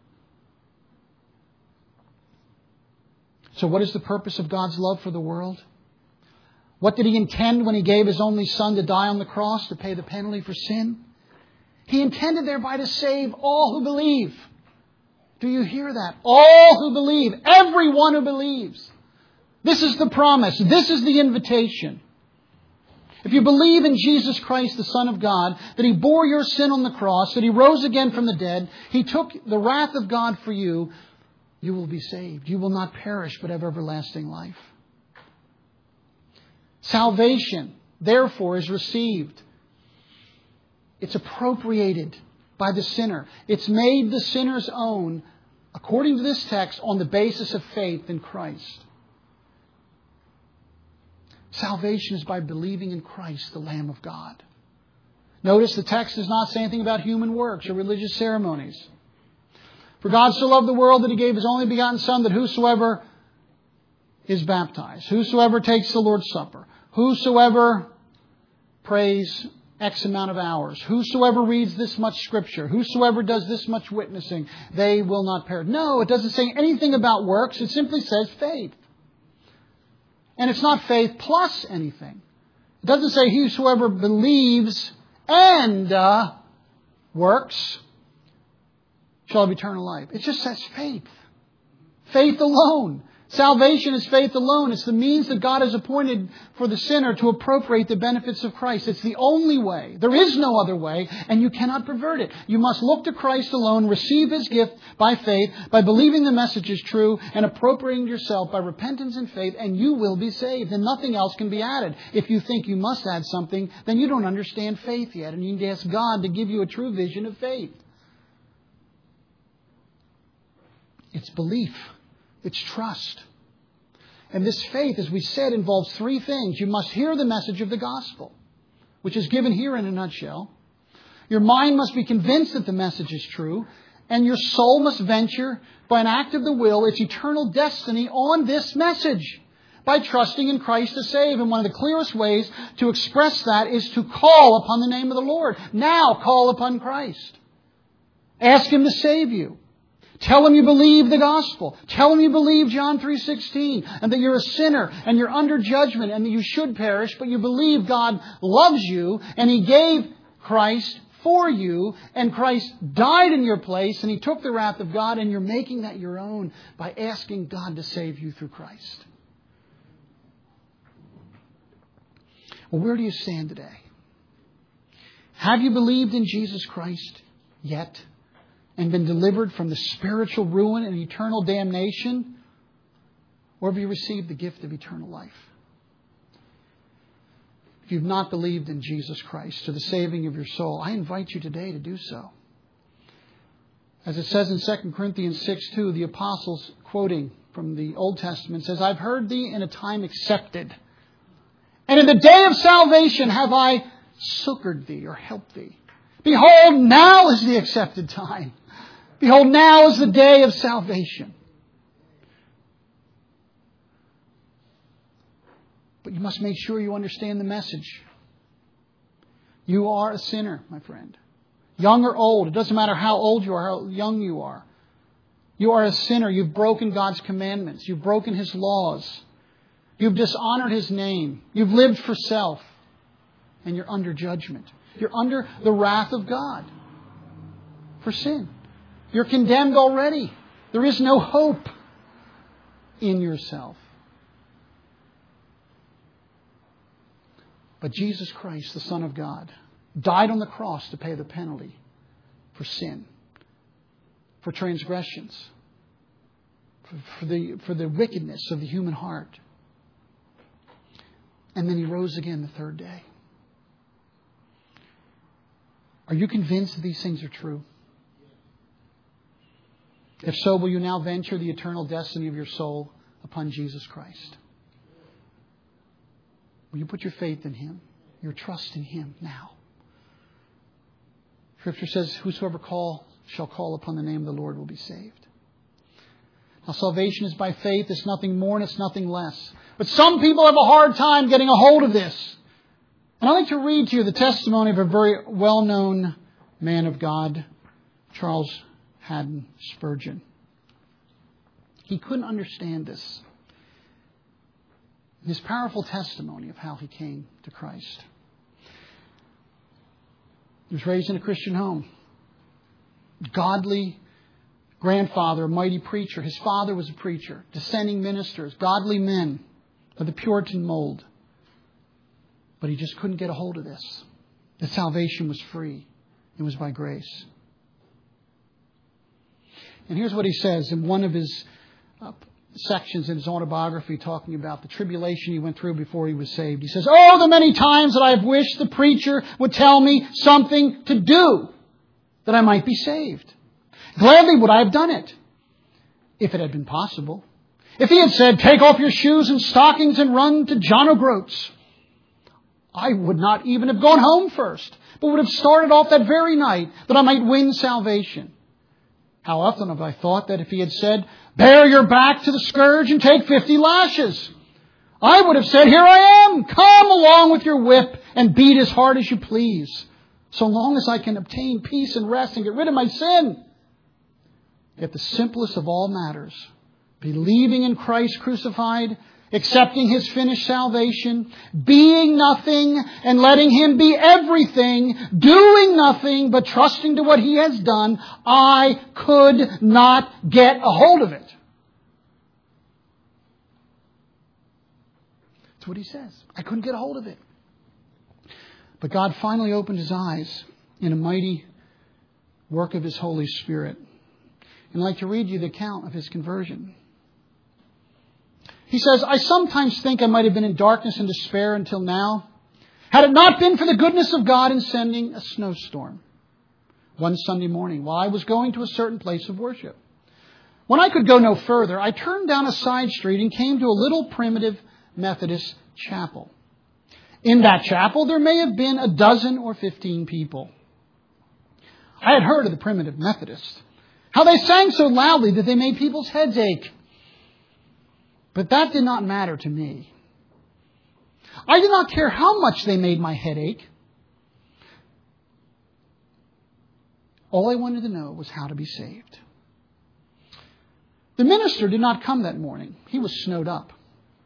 So what is the purpose of God's love for the world? What did He intend when He gave His only Son to die on the cross to pay the penalty for sin? He intended thereby to save all who believe. Do you hear that? All who believe. Everyone who believes. This is the promise. This is the invitation. If you believe in Jesus Christ, the Son of God, that He bore your sin on the cross, that He rose again from the dead, He took the wrath of God for you, you will be saved. You will not perish, but have everlasting life. Salvation, therefore, is received. It's appropriated by the sinner. It's made the sinner's own, according to this text, on the basis of faith in Christ. Salvation is by believing in Christ, the Lamb of God. Notice the text does not say anything about human works or religious ceremonies. For God so loved the world that He gave His only begotten Son, that whosoever is baptized, whosoever takes the Lord's Supper, whosoever prays X amount of hours, whosoever reads this much Scripture, whosoever does this much witnessing, they will not perish. No, it doesn't say anything about works. It simply says faith. And it's not faith plus anything. It doesn't say whosoever believes and uh, works shall have eternal life. It just says faith. Faith alone. Salvation is faith alone. It's the means that God has appointed for the sinner to appropriate the benefits of Christ. It's the only way. There is no other way, and you cannot pervert it. You must look to Christ alone, receive His gift by faith, by believing the message is true, and appropriating yourself by repentance and faith, and you will be saved. And nothing else can be added. If you think you must add something, then you don't understand faith yet, and you need to ask God to give you a true vision of faith. It's belief. It's trust. And this faith, as we said, involves three things. You must hear the message of the gospel, which is given here in a nutshell. Your mind must be convinced that the message is true. And your soul must venture, by an act of the will, its eternal destiny on this message. By trusting in Christ to save. And one of the clearest ways to express that is to call upon the name of the Lord. Now call upon Christ. Ask Him to save you. Tell Him you believe the gospel. Tell Him you believe John three sixteen and that you're a sinner and you're under judgment and that you should perish, but you believe God loves you and He gave Christ for you and Christ died in your place and He took the wrath of God, and you're making that your own by asking God to save you through Christ. Well, where do you stand today? Have you believed in Jesus Christ yet? And been delivered from the spiritual ruin and eternal damnation? Or have you received the gift of eternal life? If you've not believed in Jesus Christ to the saving of your soul, I invite you today to do so. As it says in Second Corinthians six two, the apostles, quoting from the Old Testament, says, I've heard thee in a time accepted, and in the day of salvation have I succored thee or helped thee. Behold, now is the accepted time. Behold, now is the day of salvation. But you must make sure you understand the message. You are a sinner, my friend. Young or old. It doesn't matter how old you are, how young you are. You are a sinner. You've broken God's commandments. You've broken His laws. You've dishonored His name. You've lived for self. And you're under judgment. You're under the wrath of God for sin. You're condemned already. There is no hope in yourself. But Jesus Christ, the Son of God, died on the cross to pay the penalty for sin, for transgressions, for, for, the, for the wickedness of the human heart. And then He rose again the third day. Are you convinced that these things are true? If so, will you now venture the eternal destiny of your soul upon Jesus Christ? Will you put your faith in Him, your trust in Him now? Scripture says, whosoever call shall call upon the name of the Lord will be saved. Now, salvation is by faith. It's nothing more and it's nothing less. But some people have a hard time getting a hold of this. And I'd like to read to you the testimony of a very well-known man of God, Charles Haddon Spurgeon. He couldn't understand this. His powerful testimony of how he came to Christ. He was raised in a Christian home. Godly grandfather, a mighty preacher. His father was a preacher. Descending ministers, godly men of the Puritan mold. But he just couldn't get a hold of this. That salvation was free. It was by grace. And here's what he says in one of his uh, sections in his autobiography, talking about the tribulation he went through before he was saved. He says, oh, the many times that I have wished the preacher would tell me something to do that I might be saved. Gladly would I have done it, if it had been possible. If he had said, take off your shoes and stockings and run to John O'Groats, I would not even have gone home first, but would have started off that very night that I might win salvation. How often have I thought that if he had said, bear your back to the scourge and take fifty lashes, I would have said, here I am, come along with your whip and beat as hard as you please, so long as I can obtain peace and rest and get rid of my sin. Yet the simplest of all matters, believing in Christ crucified, accepting His finished salvation, being nothing and letting Him be everything, doing nothing but trusting to what He has done, I could not get a hold of it. That's what he says. I couldn't get a hold of it. But God finally opened his eyes in a mighty work of His Holy Spirit. And I'd like to read you the account of his conversion. He says, I sometimes think I might have been in darkness and despair until now, had it not been for the goodness of God in sending a snowstorm one Sunday morning while I was going to a certain place of worship. When I could go no further, I turned down a side street and came to a little primitive Methodist chapel. In that chapel, there may have been a dozen or fifteen people. I had heard of the primitive Methodists, how they sang so loudly that they made people's heads ache. But that did not matter to me. I did not care how much they made my head ache. All I wanted to know was how to be saved. The minister did not come that morning. He was snowed up,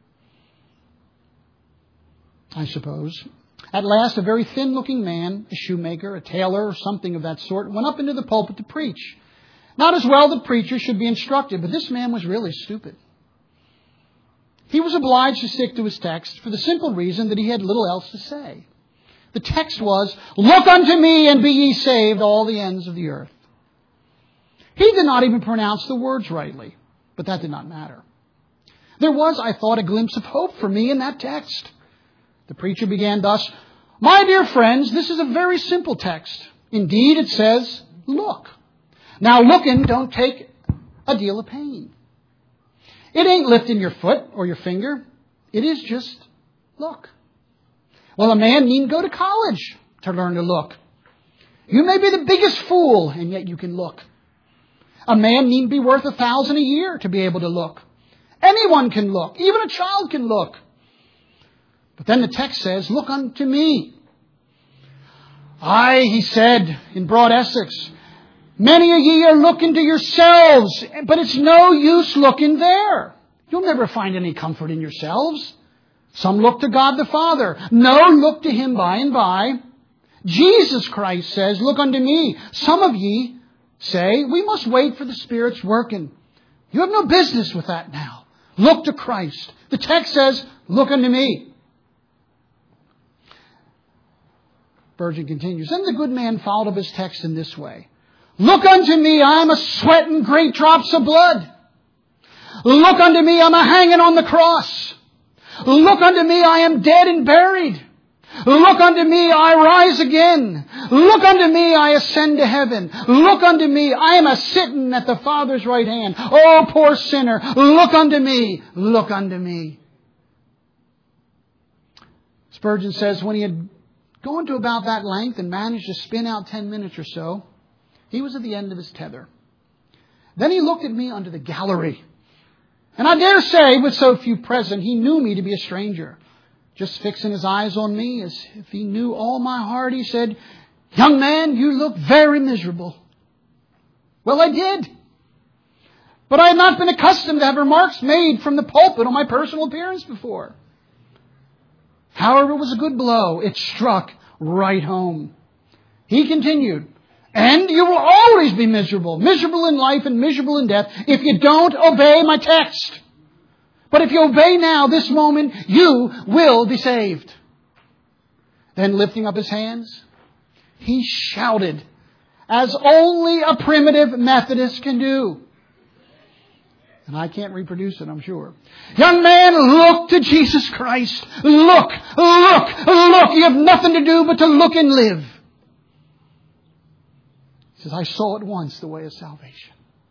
I suppose. At last, a very thin-looking man, a shoemaker, a tailor, or something of that sort, went up into the pulpit to preach. Not as well that preachers should be instructed, but this man was really stupid. He was obliged to stick to his text for the simple reason that he had little else to say. The text was, "Look unto me and be ye saved, all the ends of the earth." He did not even pronounce the words rightly, but that did not matter. There was, I thought, a glimpse of hope for me in that text. The preacher began thus, "My dear friends, this is a very simple text. Indeed, it says, look. Now, looking don't take a deal of pain. It ain't lifting your foot or your finger. It is just look. Well, a man needn't go to college to learn to look. You may be the biggest fool, and yet you can look. A man needn't be worth a thousand a year to be able to look. Anyone can look. Even a child can look. But then the text says, look unto me. Aye, he said in broad Essex, many a ye are looking to yourselves, but it's no use looking there. You'll never find any comfort in yourselves. Some look to God the Father. No, look to Him by and by. Jesus Christ says, look unto me. Some of ye say, we must wait for the Spirit's working. You have no business with that now. Look to Christ. The text says, look unto me. Spurgeon continues, then the good man followed up his text in this way. Look unto me, I am a sweating great drops of blood. Look unto me, I'm a hanging on the cross. Look unto me, I am dead and buried. Look unto me, I rise again. Look unto me, I ascend to heaven. Look unto me, I am a sitting at the Father's right hand. Oh, poor sinner, look unto me, look unto me. Spurgeon says when he had gone to about that length and managed to spin out ten minutes or so, he was at the end of his tether. Then he looked at me under the gallery. And I dare say, with so few present, he knew me to be a stranger. Just fixing his eyes on me as if he knew all my heart, he said, young man, you look very miserable. Well, I did. But I had not been accustomed to have remarks made from the pulpit on my personal appearance before. However, it was a good blow. It struck right home. He continued, and you will always be miserable, miserable in life and miserable in death, if you don't obey my text. But if you obey now, this moment, you will be saved. Then lifting up his hands, he shouted, as only a primitive Methodist can do. And I can't reproduce it, I'm sure. Young man, look to Jesus Christ. Look, look, look. You have nothing to do but to look and live. He says, I saw at once the way of salvation.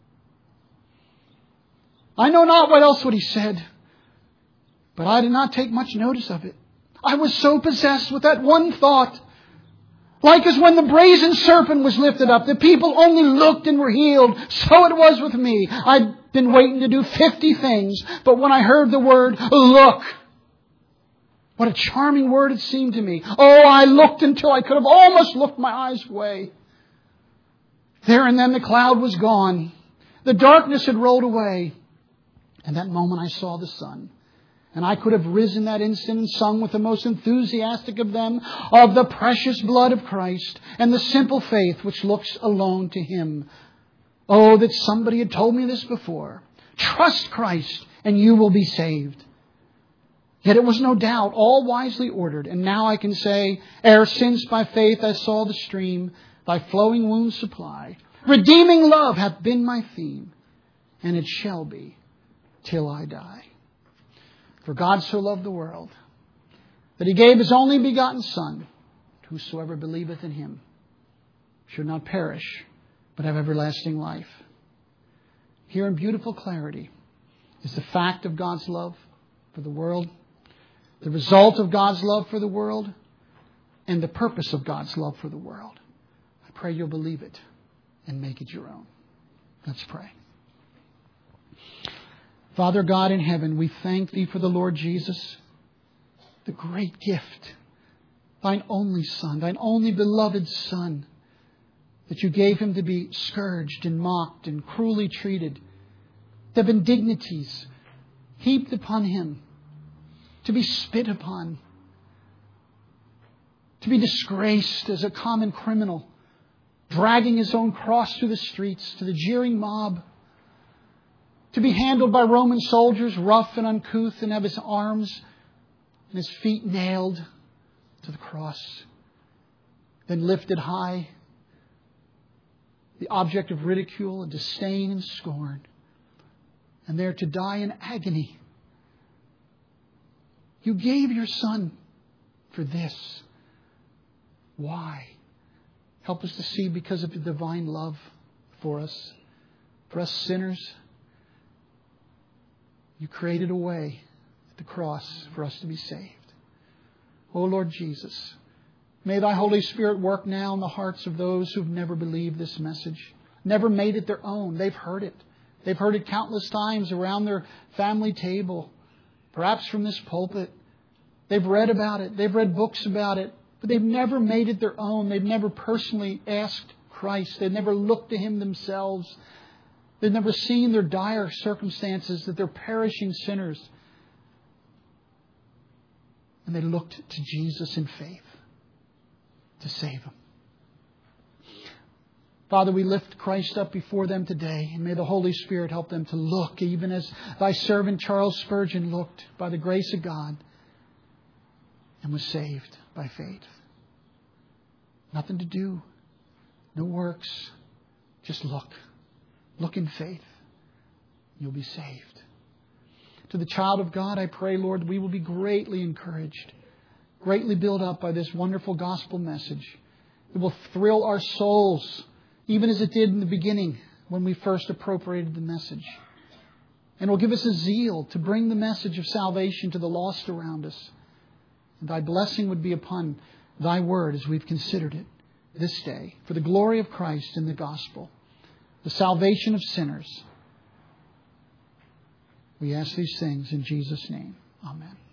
I know not what else would he said, but I did not take much notice of it. I was so possessed with that one thought. Like as when the brazen serpent was lifted up, the people only looked and were healed. So it was with me. I'd been waiting to do fifty things, but when I heard the word, look, what a charming word it seemed to me. Oh, I looked until I could have almost looked my eyes away. There and then the cloud was gone. The darkness had rolled away. And that moment I saw the sun. And I could have risen that instant and sung with the most enthusiastic of them of the precious blood of Christ and the simple faith which looks alone to Him. Oh, that somebody had told me this before. Trust Christ and you will be saved. Yet it was no doubt all wisely ordered. And now I can say, ere since by faith I saw the stream, thy flowing wounds supply. Redeeming love hath been my theme, and it shall be till I die. For God so loved the world, that He gave His only begotten Son, whosoever believeth in Him should not perish, but have everlasting life. Here in beautiful clarity is the fact of God's love for the world, the result of God's love for the world, and the purpose of God's love for the world. I pray you'll believe it and make it your own. Let's pray. Father God in heaven, we thank Thee for the Lord Jesus, the great gift, Thine only Son, Thine only beloved Son, that You gave Him to be scourged and mocked and cruelly treated, the indignities heaped upon Him, to be spit upon, to be disgraced as a common criminal, dragging His own cross through the streets to the jeering mob, to be handled by Roman soldiers, rough and uncouth, and have His arms and His feet nailed to the cross, then lifted high, the object of ridicule and disdain and scorn, and there to die in agony. You gave Your Son for this. Why? Help us to see because of Your divine love for us, for us sinners. You created a way at the cross for us to be saved. O Lord Jesus, may Thy Holy Spirit work now in the hearts of those who've never believed this message, never made it their own. They've heard it. They've heard it countless times around their family table, perhaps from this pulpit. They've read about it. They've read books about it. But they've never made it their own. They've never personally asked Christ. They've never looked to Him themselves. They've never seen their dire circumstances, that they're perishing sinners. And they looked to Jesus in faith to save them. Father, we lift Christ up before them today, and may the Holy Spirit help them to look, even as Thy servant Charles Spurgeon looked by the grace of God and was saved by faith. Nothing to do, no works, just look. Look in faith. You'll be saved. To the child of God, I pray, Lord, we will be greatly encouraged, greatly built up by this wonderful gospel message. It will thrill our souls, even as it did in the beginning when we first appropriated the message. And it will give us a zeal to bring the message of salvation to the lost around us. And Thy blessing would be upon Thy word as we've considered it this day, for the glory of Christ and the gospel, the salvation of sinners. We ask these things in Jesus' name. Amen.